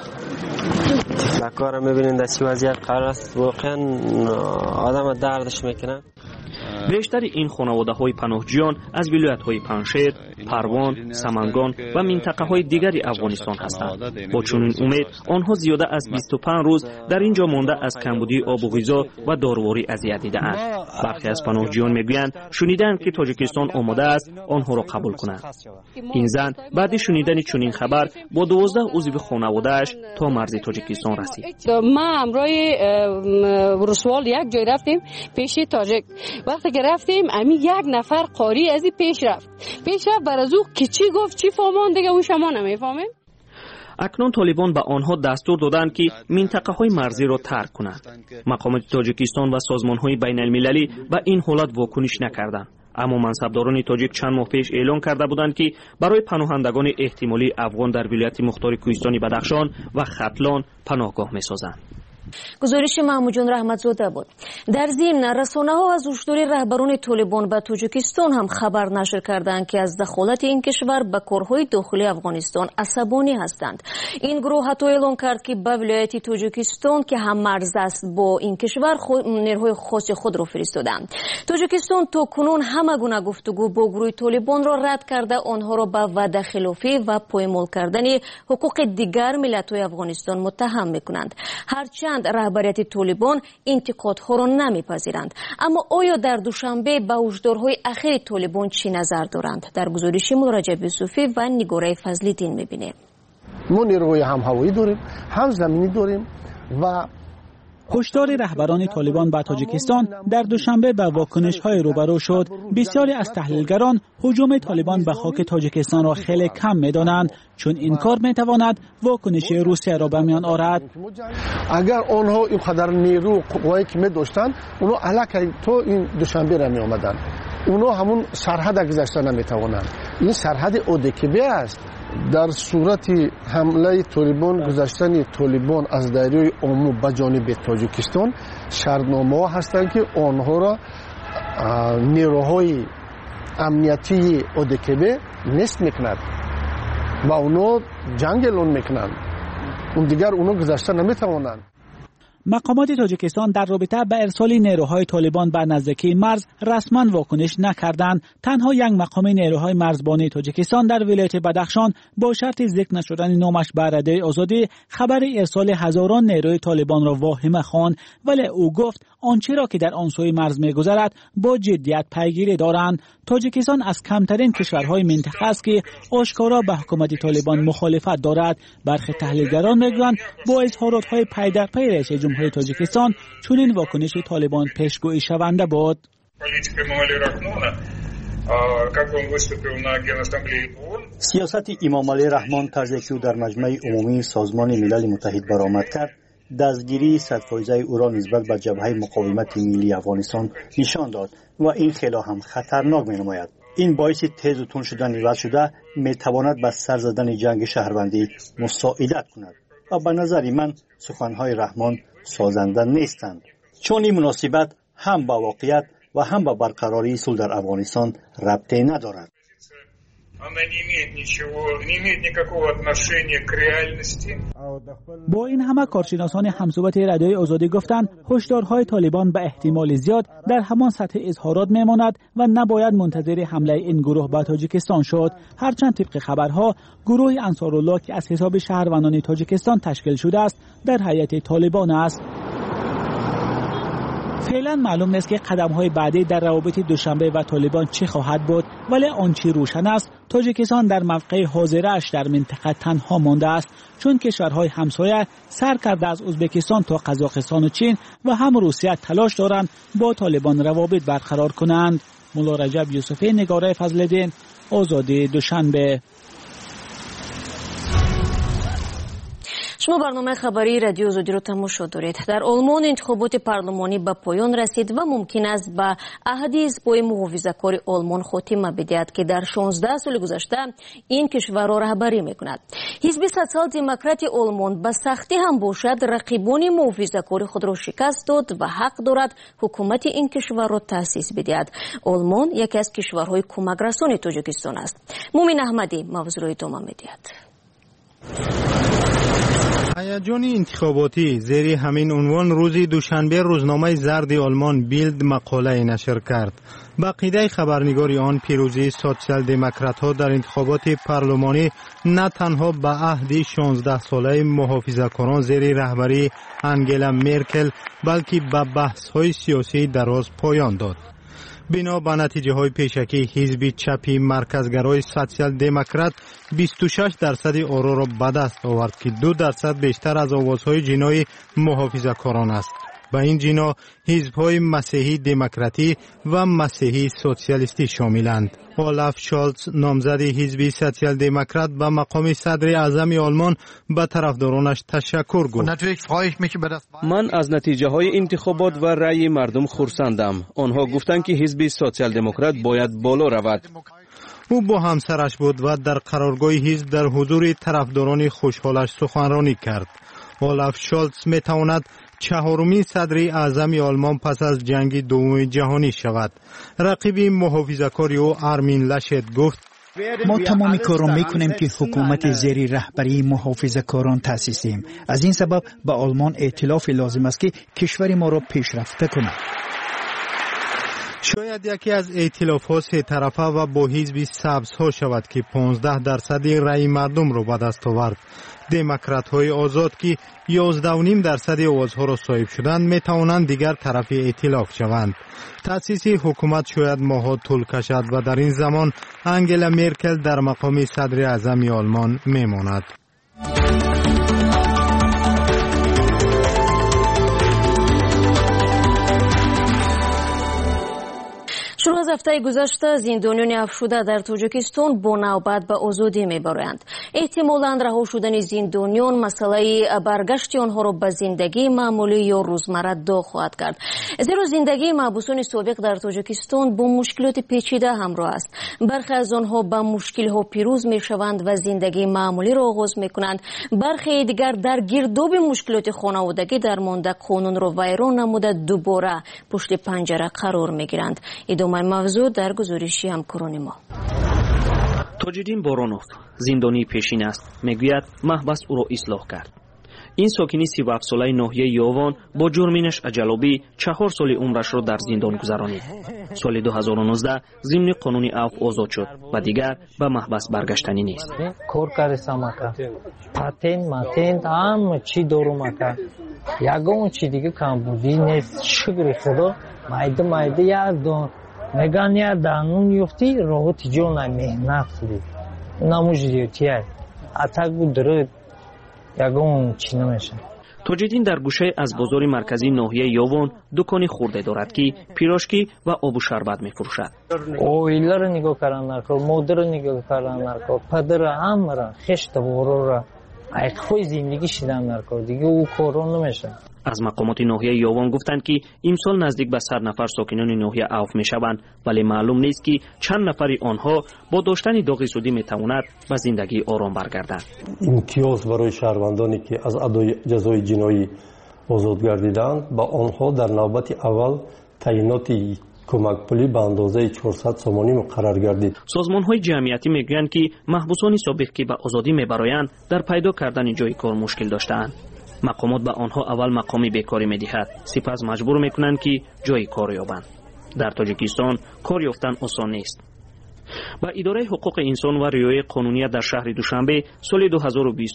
تفلکار میبینین در چه وضعیت قرار است. واقعا آدم دردش میکنه. بیشتر این خانواده‌های پناهجویان از ولایت‌های پنشیر، پروان، سمنگان و منطقه‌های دیگری افغانستان هستند. با چنین امید آنها زیاده از 25 روز در اینجا مانده از کمبودی آب و غذا و دارواری اذیت دیده‌اند. برخی از پناهجویان میگویند شنیدند که تاجیکستان آماده است آنها را قبول کند. این زن بعد شنیدن چنین خبر با 12 عضو خانواده‌اش تا مرز تاجیکستان رسید. ما همراه رسوال یک جای رفتیم پیش تاجیک. وقتی که رفتیم امی یک نفر قاری از این پیش رفت بر از او که چی گفت چی فهمان دیگه اون شما نمیفهمیم. اکنون طالبان به آنها دستور دادند که منطقه های مرزی را ترک کنند. مقامات تاجیکستان و سازمان های بین المللی به این حالت واکنش نکردند. اما منصبداران تاجیک چند ماه پیش اعلان کرده بودند که برای پناهندگان احتمالی افغان در ولایت مختار کوهستان بدخشان و ختلان پناهگاه می‌سازند. گزارش محمود جان رحمتزاده بود. در ضمن رسانه‌ها از هشدار رهبران طالبان به تاجیکستان هم خبر نشر کردند که از دخالت این کشور به کارهای داخلی افغانستان عصبانی هستند. این گروه حتی اعلام کرد که به ولایت تاجیکستان که هم مرز است با این کشور نیروهای خاص خود را فرستادند. تاجیکستان تا کنون همه گونه گفتگو با گروه طالبان را رد کرده آنها را به وعده خلافی و پایمال کردن حقوق دیگر ملت‌های افغانستان متهم می‌کنند. هرچند گفتند رهبریت طالبان انتقادها را نمیپذیرند. اما آیا در دوشنبه به هشدارهای اخیر طالبان چی نظر دارند؟ در گزارش رجب یوسفی و نگاره فضل‌الدین می‌بینیم. ما نیروهای هم هوایی داریم، هم زمینی داریم و هشدار رهبران طالبان به تاجیکستان در دوشنبه به واکنش‌های روبرو شد. بسیاری از تحلیلگران هجوم طالبان به خاک تاجیکستان را خیلی کم می‌دانند، چون این کار می‌تواند واکنش روسیه را به میان آورد. اگر آنها اینقدر نیرو قوایی که می‌داشتند، اونها الکی تو این دوشنبه را می‌آمدند. اونها همون سرحد گذشته نمی‌توانند. این سرحد اودکبه است. در صورت حمله طالبان گذشتن طالبان از دریای آمو به جانب تاجیکستان شرطنامه هستند که آنها را نیروهای امنیتی اودکبه نصب میکند و اونا جنگ اعلان میکنند. اون دیگر اونا گذشته نمیتوانند. مقامات تاجیکستان در رابطه با ارسال نیروهای طالبان به نزدیکی مرز رسما واکنش نکردند. تنها یک مقام نیروهای مرزبانی تاجیکستان در ولایت بدخشان با شرط ذکر نشدن نامش به رادیوی آزادی خبر ارسال هزاران نیروی طالبان را واهمه خواند، ولی او گفت آنچه را که در آن سوی مرز می‌گذرد با جدیت پیگیری دارند. تاجیکستان از کمترین کشورهای منطقه است که آشکارا به حکومت طالبان مخالفت دارد. برخی تحلیلگران می‌گویند با اظهارات‌های پی در پی رئیس جمهوری تاجیکستان چنین واکنش طالبان پیشگویی شونده بود. سیاست امام علی رحمان طرزی که او در مجمع عمومی سازمان ملل متحد برآمد کرد، دستگیری 100% او را نسبت به جبهه مقاومت ملی افغانستان نشان داد و این خیلی هم خطرناک می‌نماید. این باعث تیز و تند شدن وضع شده می‌تواند به سر زدن جنگ شهروندی مساعدت کند و به نظر من سخن‌های رحمان سازنده نیستند، چون این مناسبت هم با واقعیت و هم با برقراری صلح در افغانستان ربطی ندارد. با این همه کارشناسان همصحبت رادیوی آزادی گفتند هشدارهای طالبان به احتمال زیاد در همان سطح اظهارات میماند و نباید منتظر حمله این گروه به تاجیکستان شد. هرچند طبق خبرها گروه انصارالله که از حساب شهروندان تاجیکستان تشکیل شده است در هیئت طالبان است. فعلا معلوم نیست که قدم‌های بعدی در روابط دوشنبه و طالبان چه خواهد بود، ولی آنچه روشن است تاجیکستان در موقع حاضرش در منطقه تنها مانده است، چون کشورهای همسایه سر کرده از ازبکستان تا قزاقستان و چین و هم روسیه تلاش دارند با طالبان روابط برقرار کنند. مولا رجب یوسفی، نگاره فضل‌الدین، آزادی، دوشنبه. شما برنامه خبری رادیو آزادی رو تماشا دارید. در آلمان انتخابات پارلمانی به پایان رسید و ممکن است به عهد حزب‌های محافظه‌کار آلمان خاتمه بدهد که در 16 سال گذشته این کشور را رهبری می‌کند. حزب سوسیال دموکرات آلمان به سختی هم باشد رقیبان محافظه‌کار خود را شکست داد و حق دارد حکومت این کشور را تأسیس بدهد. آلمان یکی از کشورهای کمک‌رسان تاجیکستان است. مومن احمدی موضوع را ادامه می‌دهد. هیجان انتخاباتی زیر همین عنوان روزی دوشنبه روزنامه زرد آلمان بیلد مقاله نشر کرد. با عقیده خبرنگاری آن پیروزی سوسیال دموکرات ها در انتخابات پارلمانی نه تنها به عهد 16 ساله محافظه‌کاران زیر رهبری انگلا مرکل بلکه به بحث های سیاسی دراز پایان داد. بنا به نتیجه های پیشکی حزب چپی مرکزگرای سوسیال دموکرات 26% آرا را به دست آورد که 2% بیشتر از آوازهای جنای محافظه‌کاران است. به این جنا حزب‌های مسیحی دموکراتی و مسیحی سوسیالیستی شاملند. اولاف شالتز نامزد حزب سوسیال دموکرات به مقام صدر اعظم آلمان به طرفدارانش تشکر گفت. من از نتیجه های انتخابات و رأی مردم خرسندم. آنها گفتند که حزب سوسیال دموکرات باید بالا رود. او با همسرش بود و در قرارگاه حزب در حضور طرفداران خوشحالش سخنرانی کرد. اولاف شالتز میتواند چهارمین صدر اعظم آلمان پس از جنگ دوم جهانی شود. رقیب محافظه‌کار او آرمین لاشت گفت ما تمام کار را میکنیم که حکومت زیر رهبری محافظه‌کاران تأسیسیم. از این سبب به آلمان ائتلاف لازم است که کشور ما را پیشرفته کند. شاید یکی از ائتلاف‌ها سه طرفه و با حزب سبزها شود که 15% رأی مردم را به دست آورد. دموکرات‌های آزاد که 11.5% آوازها را صاحب شدند می توانند دیگر طرف ائتلاف شوند. تأسیس حکومت شاید ماه‌ها طول کشد و در این زمان انگلا مرکل در مقام صدر اعظم آلمان می ماند. شروع از هفته گذشته زندانیان افشوده در تاجیکستان با نوبت به آزادی میبرند. احتمالاً رها شدن زندانیان مسئله برگشت آنها را به زندگی معمولی یا روزمره داغ خواهد کرد. زیرا زندگی محبوسان سابق در تاجیکستان با مشکلات پیچیده همراه است. برخی از آنها به مشکل‌ها پیروز میشوند و زندگی معمولی را آغاز میکنند. برخی دیگر در گرداب مشکلات خانوادگی درمانده قانون را ویران نموده دوباره پشت پنجره قرار میگیرند. ادامه موضوع در گزارشی همکاران ما. تاجدین بارانوف زندانی پیشین است. میگوید محبس او را اصلاح کرد. این ساکنی 37 ساله ناحیه یاوان با جرمینش اجلابی 4 سال عمرش را در زندان گذرانید. سال 2019 ضمن قانون عفو آزاد شد و دیگر به محبس برگشتنی نیست. کار کردم اکا پاتنت همه چی دارم اکا یگان چی دیگه کم بودی نیست. شکر خدا مایده یادم میگن یا دانون یفتی راحت جون مهنت دی نموجیتی اتاق بود داره یگان چی نمیشه. تاجدین در گوشه از بازار مرکزی ناحیه یاوان دکانی خورده دارد که پیراشکی و آب و شربت میفروشد. اویلا رو نگاه کردن نکو، مادر رو نگاه کردن نکو، پدر همه را خشت بارو را ایخوی زندگی شدن نکو دیگه او کارو نمیشه. از مقامات ناحیه یاوان گفتند که امسال نزدیک به 100 نفر ساکنان ناحیه عفو میشوند، ولی معلوم نیست که چند نفری آنها با داشتن داغ سودی میتواند به زندگی آرام برگردند. امتیاز برای شهروندانی که از ادای جزای جنایی آزاد گردیدند با آنها در نوبت اول تعیینات کمک پولی به اندازه 400 سومانی مقرر گردید. سازمان‌های جمعیتی میگویند که محبوسان سابق که به آزادی میبرایند در پیدا کردن جای کار مشکل داشته‌اند. مقامات به آنها اول مقامی بیکاری میدهد، سپس مجبور میکنند که جای کار یابند. در تاجیکستان کار یافتن آسان نیست. با اداره حقوق انسان و رعایت قانونی در شهر دوشنبه سال 2020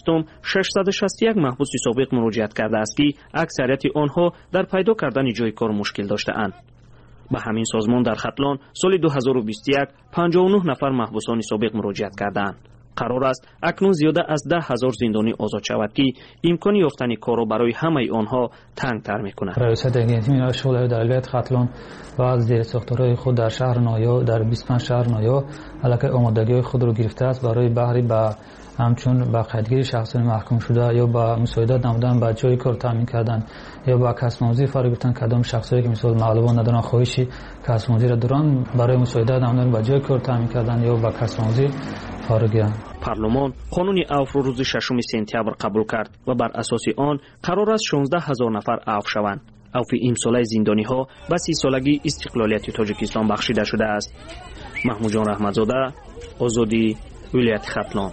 661 محبوس سابق مراجعت کرده است که اکثریت آنها در پیدا کردن جای کار مشکل داشته‌اند. به همین سازمان در ختلان سال 2021 59 نفر محبوسان سابق مراجعت کردند. قرار است اکنون زیاده از 10,000 زندانی آزاد شود که امکان یافتن کار برای همه آنها تنگ‌تر می‌کند. رئیس دگنیتی شورای دولت ختلان و از زیر ساختارهای خود در شهر نایا در 25 شهر نایا علاقه آمادگی خود را گرفته است برای بهره به همچون با قیدگیری شخصان محکوم شده یا با مساعدت نمودن به جای کار تامین کردن یا با کسب‌آموزی فارغ گرفتن کدام شخصایی که مثلا معلومات ندارن خواهشی کسب‌آموزی را دارن برای مساعدت نمودن به جای کار تامین کردن یا با کسب‌آموزی فارغ گردن. پارلمان قانون عفو روز 6 سپتامبر قبول کرد و بر اساس آن قرار است 16,000 نفر عفو شوند. عفو امساله زندانی‌ها به 30 سالگی استقلالیت تاجیکستان بخشیده شده است. محمود جان رحمتزاده، آزادی، ولایت ختلان.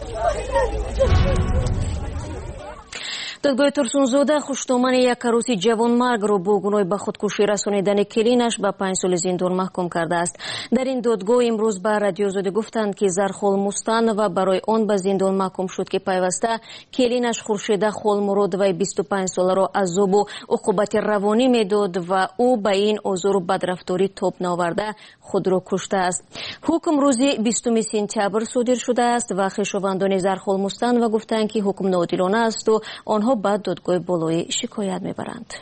دادگاه ترسونزاده خوشتومن یک عروسی جوانمرگ را با گناه به خودکشی رسانیدن کلینش به 5 سال زندان محکوم کرده است. در این دادگاه امروز به رادیو آزادی گفتند که زر خولمستن و برای آن به زندان محکوم شد که پیوسته کلینش خورشیده خولمراد و 25 ساله را عذاب و عقوبت روانی میداد و او به این آزار و بدرفتاری تاب نآورده خود را کشته است. حکم روز 20 سپتامبر صادر شده است و خویشاوندان زر خولمستن و گفتند که حکم ناعادلانه است و آنها بعد دادگاه بالای شکایت میبرند.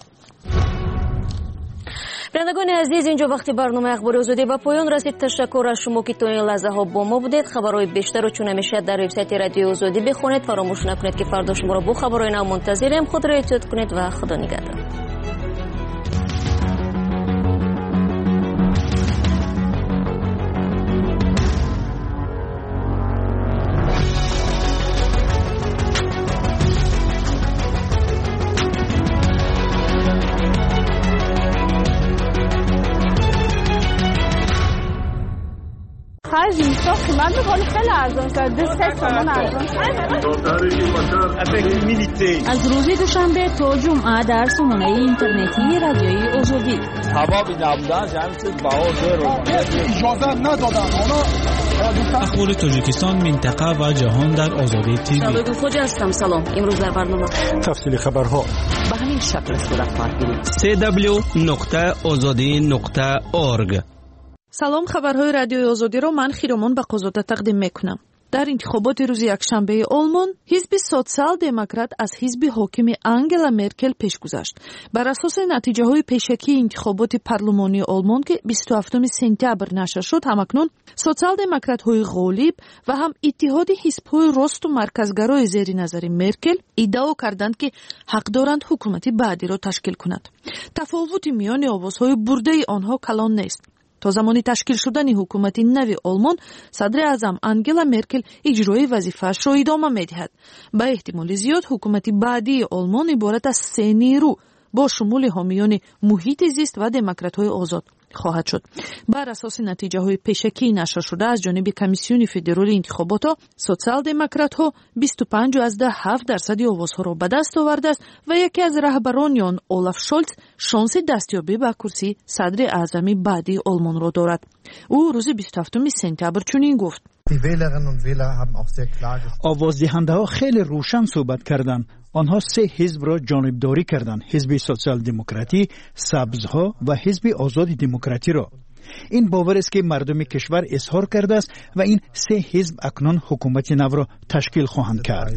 بینندگان عزیز، اینجا وقتی برنامه اخبار آزادی به پایان رسید. تشکر از شما که تا این لحظه ها با ما بودید. خبرهای بیشتر رو چون همیشه در وبسایت رادیو آزادی بخونید. فراموش نکنید که فردا شما را با خبرهای نو منتظریم. خود را احتیاط کنید و خدا نگهدار. خرج میشه قیمت میکنه خیلی ارزان شده 3 تومن ارزان از روز دوشنبه تا جمعه در سامانه اینترنتی رادیوی آزادی هوا نبودن جمعیت بها اجازه ندادن. اخبار تاجیکستان، منطقه و جهان در آزادی تیوی. شبکه خوجا هستم. سلام. امروز در برنامه تفصیل خبرها به همین شکل صورت خواهد گرفت. www.azadi.org. سلام، خبرهای رادیوی آزادی را من خیرمان به قضاوت تقدیم میکنم. در انتخابات روز یکشنبه آلمان، حزب سوسیال دموکرات از حزب حاکم انگلا مرکل پیش گذشت. بر اساس نتیجه های پیشکی انتخابات پارلمانی آلمان که 27 سپتامبر نشر شد، همکنون سوسیال دموکرات های غالب و هم اتحاد حزب های راست و مرکزگرای زیر نظر مرکل ادعا کردند که حق دارند حکومت بعدی را تشکیل کند. تفاوت میان آوازهای برده آنها کلان نیست. تا زمانی تشکیل شدن حکومت نو آلمان، صدر اعظم انگلا مرکل اجرای وظیفه‌اش را ادامه می‌دهد. به احتمال زیاد حکومت بعدی آلمان عبارت از 3 نیرو با شمول حامیان محیط زیست و دموکرات‌های آزاد خواهد شد. بر اساس نتیجه‌های پیشکی نشر شده از جانب کمیسیون فدرال انتخابات، سوسیال دموکرات‌ها 25.7% آوازها را به دست آورده است و یکی از رهبران آن، اولاف شولز، شانس دستیابی به کرسی صدر اعظم بعدی آلمان را دارد. او روز 27 سپتامبر چنین گفت: آوازدهنده ها خیلی روشن صحبت کردند. آنها 3 حزب را جانبداری کردند: حزب سوسیال دموکراتی، سبزها و حزب آزاد دموکراتی را. این باور است که مردم کشور اظهار کرده است و این 3 حزب اکنون حکومت نو را تشکیل خواهند کرد.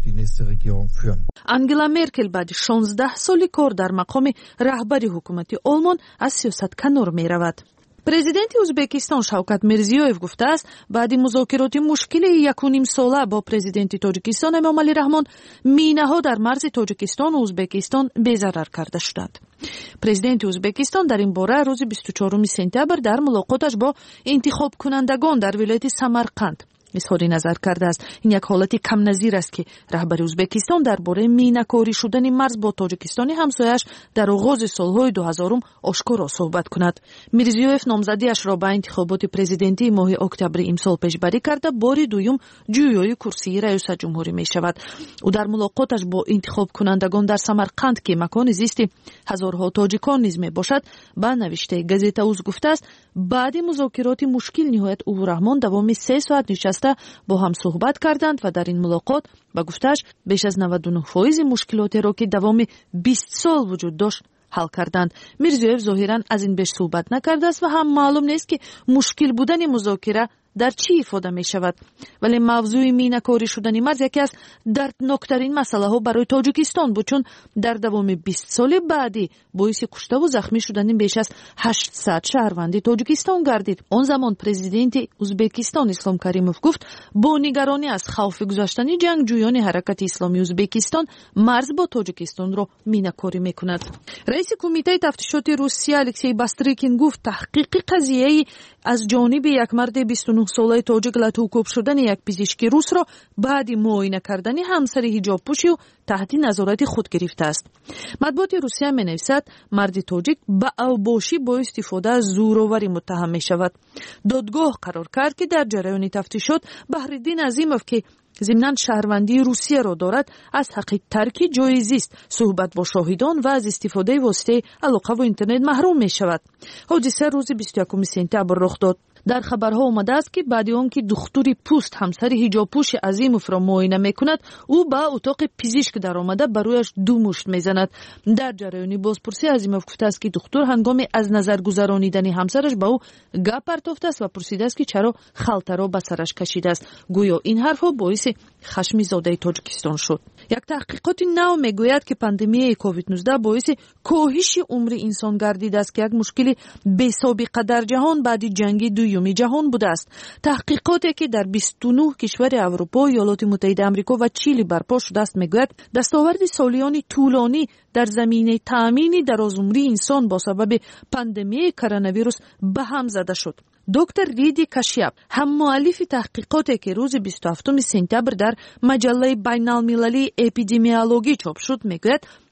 انگلا مرکل بعد 16 سال کار در مقام رهبری حکومت آلمان از سیاست کنار می رود. پرزیدنت ازبکستان شوکت میرزیویف گفته است بعد مذاکرات مشکل 1.5 ساله با پرزیدنت تاجیکستان امامعلی رحمان، مینه‌ها در مرز تاجیکستان و ازبکستان بی‌ضرر کرده شدند. پرزیدنت ازبکستان در این باره روز 24 سپتامبر در ملاقاتش با انتخاب کنندگان در ولایت سمرقند اظهار نظر کرده است. این یک حالت کم نظیر است که رهبر ازبکستان درباره مینه‌کاری شدن مرز با تاجیکستان همسایه‌اش در آغاز سالهای 2000 آشکارا صحبت کند. میرزیویف نامزدیش را به انتخابات پرزیدنتی ماه اکتبر امسال پیشبری کرده بار دوم جویای کرسی رئیس جمهوری می شود. او در ملاقاتش با انتخاب کنندگان در سمرقند که مکان زیست هزارها تاجیکان نیز می باشد، به نوشته گزیته اوز گفته است بعد مذاکرات مشکل نهایت او و رحمان دوام 3 ساعت نشسته با هم صحبت کردند و در این ملاقات به گفتش بیش از 99% مشکلاتی را که دوام 20 سال وجود داشت حل کردند. میرزیویف ظاهرا از این بیش صحبت نکرده است و هم معلوم نیست که مشکل بودن مذاکره در چی ifade می شود. ولی موضوع مینه‌کاری شدن مرز یکی از دردناکترین مسئله ها برای تاجیکستان بود، چون در دوام 20 سال بعدی باعث کشته و زخمی شدن بیش از 800 شهروند تاجیکستان گردید. آن زمان پرزیدنت ازبکستان اسلام کریموف گفت با نگرانی از خوف گذشتن جنگجویان حرکت اسلامی ازبکستان مرز با تاجیکستان را مینه‌کاری میکند. رئیس کمیته تفتیشات روسیه الکسی باستریکین گفت تحقیق قضیه از جانب یک مرد 29 ساله تاجیک لطوکوب شدن یک پزشکی روس را بعد معاینه کردن همسر حجاب پوشی و تحت نظارت خود گرفته است. مطبوعات روسیه می نویسد مرد تاجیک با اوباشی با استفاده از زورآوری متهم می شود. دادگاه قرار کرد که در جریان تفتیشات بهرالدین عظیموف که ضمناً شهروندی روسیه را دارد از حق ترک جای زیست، صحبت با شاهدان و از استفاده واسطه علاقه و اینترنت محروم می شود. حادثه روز 21 سپتامبر رخ داد. در خبرها آمده است که بعد آن که دختری پوست همسر حجاب پوش عظیموف را معاینه میکند، او به اتاق پزشک در آمده بر رویش 2 مشت میزند. در جریان بازپرسی عظیموف گفته است که دختر هنگام از نظر گذرانیدن همسرش به او گپ پرتافته است و پرسیده است که چرا خلطه را به سرش کشیده است. گویا این حرفها باعث خشم زاده تاجیکستان شد. یک تحقیقات نو میگوید که پاندمی کووید 19 باعث کاهش عمر انسان گردیده است که یک مشکل بی سابقه در جهان بعد جنگ دوم جهان بوده است. تحقیقاتی که در 29 کشور اروپا، ایالات متحده آمریکا و چیلی برپا شده است میگوید دستاورد سالیانی طولانی در زمینه تامین درازعمری انسان با سبب پاندمی کرونا ویروس به هم زده شد. دکتر ریدی کاشیاب، هم مؤلف تحقیقاتی که روز 27 سپتامبر در مجله بین‌المللی اپیدمیولوژی چاپ شد، میگوید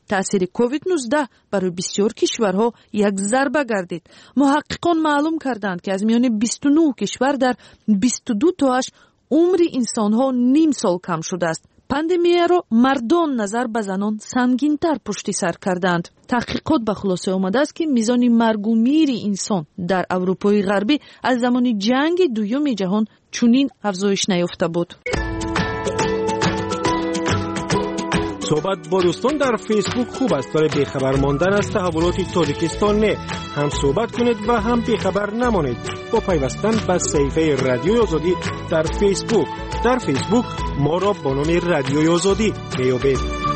تأثیر کووید 19 برای بسیار کشورها یک ضربه گردید. محققان معلوم کردند که از میان 29 کشور در 22 تاش عمر انسانها نیم سال کم شده است. پاندемия را مردان نظر به زنان سنگین‌تر پشت سر کردند. تحقیقات به خلاصه آمده است که میزان مرگ و میر انسان در اروپای غربی از زمان جنگ دوم جهان چنین افزایش نیافته بود. صحبت با دوستان در فیسبوک خوب است، ولی بیخبر ماندن از تحولات تاجیکستان نه. هم صحبت کنید و هم بیخبر نمانید با پیوستن به صفحه رادیوی آزادی در فیسبوک. در فیسبوک ما را با نام رادیوی آزادی میابید.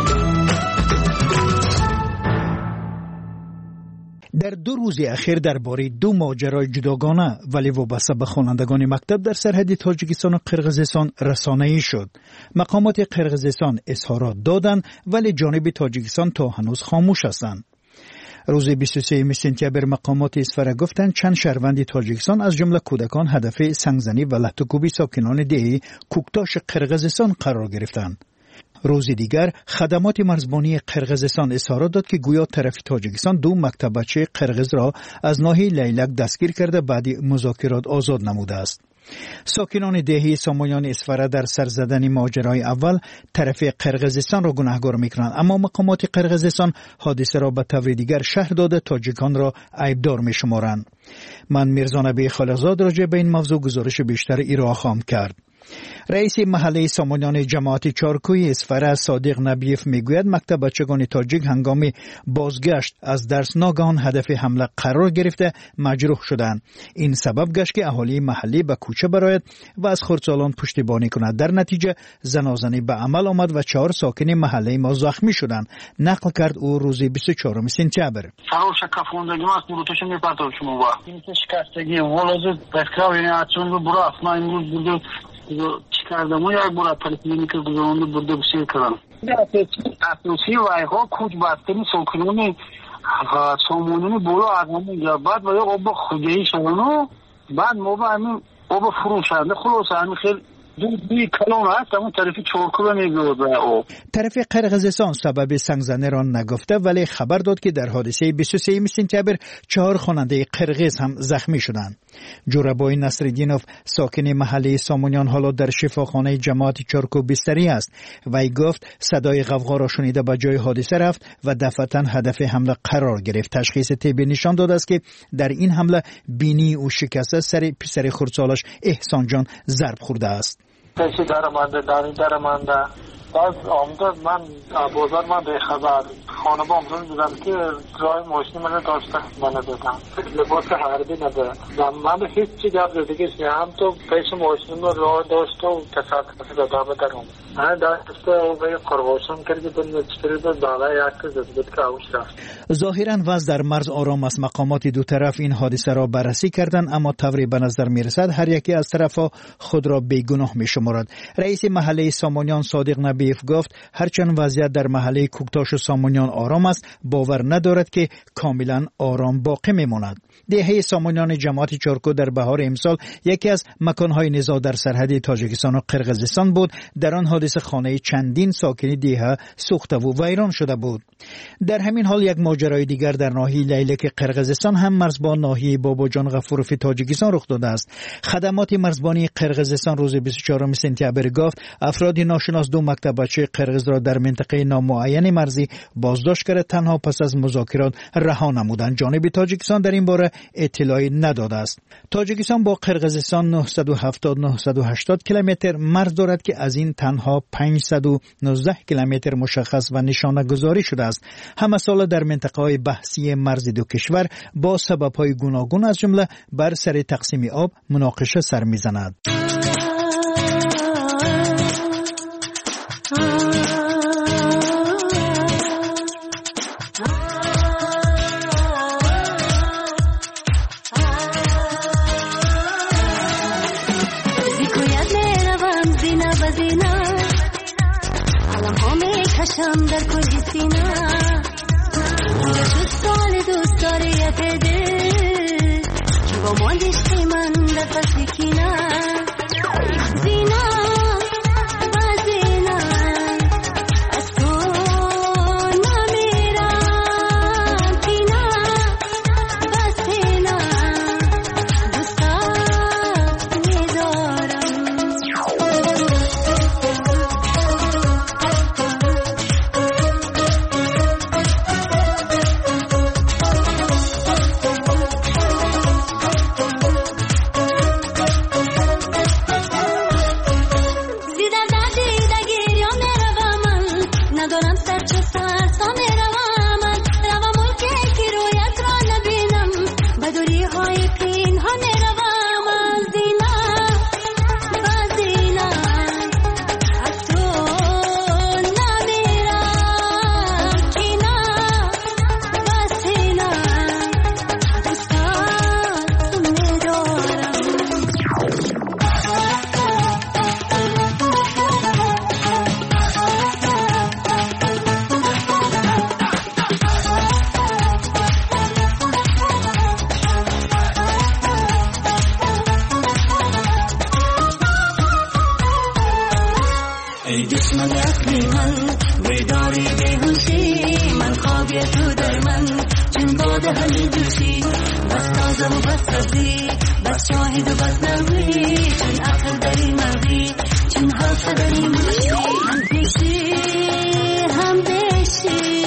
در 2 روز اخیر درباره 2 ماجرای جداگانه ولی وابسته به خوانندگان مکتب در سرحد تاجیکستان و قرقیزستان رسانه‌ای شد. مقامات قرقیزستان اظهارات دادند ولی جانب تاجیکستان تا هنوز خاموش هستند. روز 23 سپتامبر مقامات اسفره گفتند چند شهروند تاجیکستان از جمله کودکان هدف سنگزنی و لطوکوبی ساکنان دهه کوکتاش قرقیزستان قرار گرفتند. روز دیگر خدمات مرزبانی قرقیزستان اظهارات داد که گویا طرف تاجیکستان 2 مکتب بچه قرقیز را از ناحیه لیلک دستگیر کرده بعد مذاکرات آزاد نموده است. ساکنان دهه سامویان اسفره در سر زدن ماجرای اول طرف قرقیزستان را گناهکار میکنند، اما مقامات قرقیزستان حادثه را به طور دیگر شرح داده تاجیکان را عیبدار میشمارند. من میرزا نبی خالقزاد راجع به این موضوع گزارش بیشتر ارائه خواهم کرد. رئیس محله سامانیان جماعت چارکوی اسفره صادق نبیف میگوید مکتب بچگان تاجیک هنگام بازگشت از درس ناگهان هدف حمله قرار گرفته مجروح شدند. این سبب گشت که اهالی محلی به کوچه برآید و از خردسالان پشتیبانی کند. در نتیجه زنازنی به عمل آمد و 4 ساکن محله ما زخمی شدند. نقل کرد او روز 24 سپتامبر. فرار شکافوندگی ما بروتش میپرتاب شما با این شکستگی ولازم بسکراو یعنی اتون رو برا ما امروز بود چیکاردم یک بار پلیکلینیک گذرانده بوده بسیار کردم. اساسی وایها کوچ باستنی سوکنونی سومونی بولو آدمی یا بعد ولی آب خودی شونو بعد ما با همین آب فروشنده خلاص همین خیلی دوی کلون هست همون طرفی چورکو نمیگود او. طرف قرقیزستان سبب سنگزنه را نگفته ولی خبر داد که در حادثه 23 سپتامبر 4 خواننده قرقیز هم زخمی شدند. جوربای نصرالدینوف ساکن محله سامونیان حالا در شفاخانه جماعت چارکو بستری است. وی گفت صدای غوغا را شنیده به جای حادثه رفت و دفعتاً هدف حمله قرار گرفت. تشخیص طبی نشان داده است که در این حمله بینی او شکسته، سر پسر خردسالش احسان جان ضرب خورده است. پیشی درمانده باز آمده من بازار من به خبر خانه با آمدن دیدم که رای ماشین من داشته من دادم لباس حربی ندارم من هیچ چی گفت دیگه هم تو پیش ماشین رو راه داشته و تصادفی دادم درم من داشته و به قرباشم کردی به نچپری به بالای یک زدبید که اوش رفت. ظاهراً وضع در مرز آرام است. مقامات دو طرف این حادثه را بررسی کردند اما طوری به نظر میرسد هر یکی از طرفها خود را بیگناه میشمارد. رئیس محله سامونیان صادق نبیف گفت هرچند وضعیت در محله کوکتاش و سامونیان آرام است باور ندارد که کاملا آرام باقی میماند. دهه سامونیان جماعت چارکو در بهار امسال یکی از مکانهای نزاع در سرحد تاجیکستان و قرقیزستان بود. در آن حادثه خانه چندین ساکن دهه سوخته و ویران شده بود. در همین حال یک ماجرای دیگر در ناحیه لیلک قرقیزستان هم مرزبان ناحیه باباجان غفورف تاجیکستان رخ داده است. خدمات مرزبانی قرقیزستان روز 24 سپتامبر گفت افراد ناشناس 2 مکتب بچه قرقیز را در منطقه نامعین مرزی بازداشت کرده تنها پس از مذاکرات رها نمودند. جانب تاجیکستان در این باره اطلاعی نداده است. تاجیکستان با قرقیزستان 970-980 کیلومتر مرز دارد که از این تنها 519 کیلومتر مشخص و نشانه گذاری شده است. همه سال در منطقه های بحثی مرز دو کشور با سبب های گوناگون از جمله بر سر تقسیم آب مناقشه سر میزند. کشم در کجی سینا دوست داره یه پده که با ماندشتی من در فصل کینا زینا و زینا از تو جسم اخری من بیداری بیهوشی من خوابی تو در من چون باد همی جوشی بس تازه و بس سبزی بس شاهد و بس نوی چون عقل داری مغزی چون حوصه داری موشی هم پیشی هم بیشی.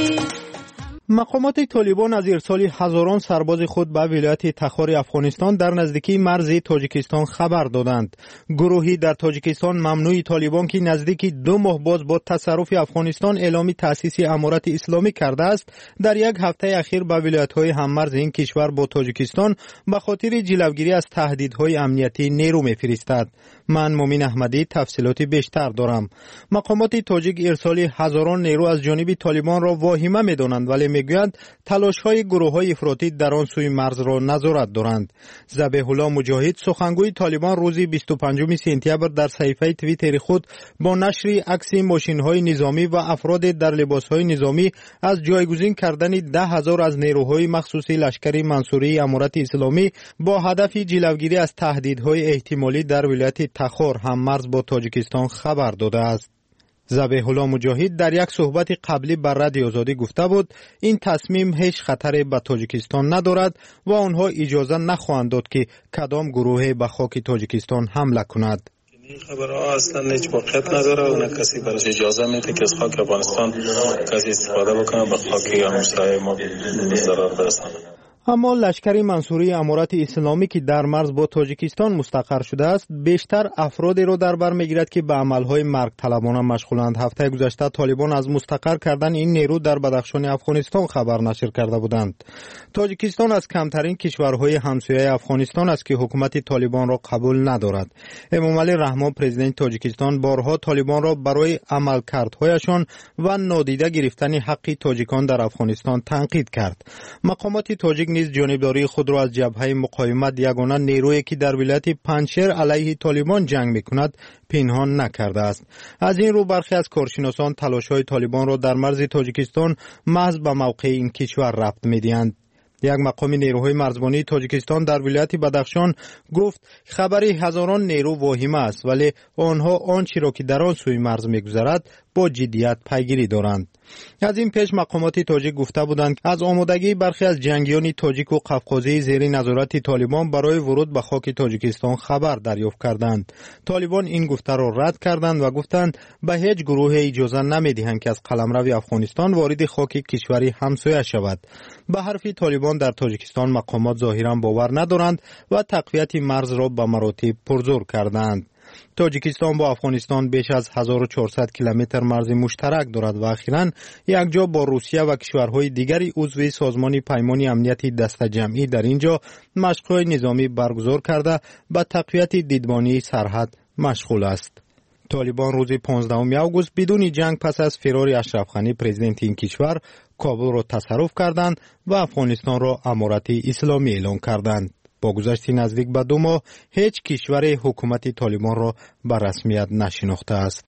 مقامات طالبان از ارسال هزاران سرباز خود به ولایت تخار افغانستان در نزدیکی مرز تاجیکستان خبر دادند. گروهی در تاجیکستان ممنوع طالبان که نزدیکی 2 ماه باز با تصرف افغانستان اعلامی تأسیس امارت اسلامی کرده است، در یک هفته اخیر به ولایت‌های هممرز این کشور با تاجیکستان به خاطر جلوگیری از تهدیدهای امنیتی نیرو می‌فرستد. من مومین احمدی تفصیلات بیشتر دارم. مقامات تاجیک ارسال هزاران نیرو از جانب طالبان را واهمه می‌دانند، ولی میگویند تلاش‌های گروه‌های افراطی در آن سوی مرز را نظارت دارند. ذبیح الله مجاهد سخنگوی طالبان روز 25 سپتامبر در صفحه توییتر خود با نشر عکس ماشین‌های نظامی و افراد در لباس‌های نظامی از جایگزین کردن 10,000 از نیروهای مخصوصی لشکری منصوری امارت اسلامی با هدف جلوگیری از تهدیدهای احتمالی در ولایت تخار هممرز با تاجیکستان خبر داده است. ذبیح الله مجاهد در یک صحبت قبلی بر رادیو آزادی گفته بود این تصمیم هیچ خطری به تاجیکستان ندارد و آنها اجازه نخواهند داد که کدام گروهی به خاک تاجیکستان حمله کند. این خبرها اصلا هیچ واقعیت نداره و نه کسی برش اجازه میده که از خاک افغانستان کسی استفاده بکنه به خاک همسایه ما ضرر برسانه. اما لشکر منصوری امارت اسلامی که در مرز با تاجیکستان مستقر شده است بیشتر افرادی را در بر میگیرد که به عملهای مرگ طلبانه مشغولند. هفته گذشته طالبان از مستقر کردن این نیرو در بدخشان افغانستان خبر نشر کرده بودند. تاجیکستان از کمترین کشورهای همسایه افغانستان است که حکومت طالبان را قبول ندارد. امامعلی رحمان پرزیدنت تاجیکستان بارها طالبان را برای عملکردهایشان و نادیده گرفتن حق تاجیکان در افغانستان تنقید کرد. مقامات تاجیک نیز جانبداری خود را از جبهه مقاومت یگانه نیرویی که در ولایت پنجشیر علیه طالبان جنگ میکند پنهان نکرده است. از این رو برخی از کارشناسان تلاش‌های طالبان را در مرز تاجیکستان محض به موقع این کشور ربط می‌دهند. یک مقام نیروهای مرزبانی تاجیکستان در ولایت بدخشان گفت خبری هزاران نیرو واهمه است، ولی آنها آنچه را که در آن سوی مرز می‌گذرد با جدیت پیگیری دارند. از این پیش مقامات تاجیک گفته بودند از آمادگی برخی از جنگیان تاجیک و قفقازی زیر نظارت طالبان برای ورود به خاک تاجیکستان خبر دریافت کردند. طالبان این گفته را رد کردند و گفتند به هیچ گروه اجازه نمیدهند که از قلمرو افغانستان وارد خاک کشوری همسایه شود. به حرف طالبان در تاجیکستان مقامات ظاهرا باور ندارند و تقویت مرز را به مراتب پرزور کردند. تاجیکستان با افغانستان بیش از 1400 کیلومتر مرز مشترک دارد و اخیراً یک جا با روسیه و کشورهای دیگری عضو سازمان پیمان امنیتی دست جمعی در اینجا مشق‌های نظامی برگزار کرده به تقویت دیدبانی سرحد مشغول است. طالبان روز 15 آگوست بدون جنگ پس از فرار اشرف غنی پرزیدنت این کشور کابل را تصرف کردند و افغانستان را امارت اسلامی اعلام کردند. با گذشت نزدیک به 2 ماه هیچ کشور حکومت طالبان را به رسمیت نشناخته است.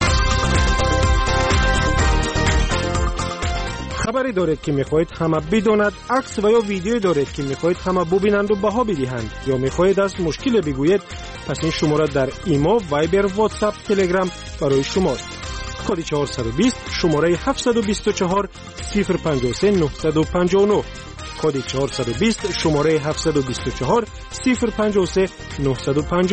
خبری دارید که میخواهید همه بداند، عکس و یا ویدیویی دارید که میخواهید همه ببینند و بها بدهند، یا میخواهید از مشکل بگویید، پس این شماره در ایما، وایبر، واتساپ، تلگرام برای شماست. کد 420 شماره 724 053 959 کد 420 شماره 724 053 959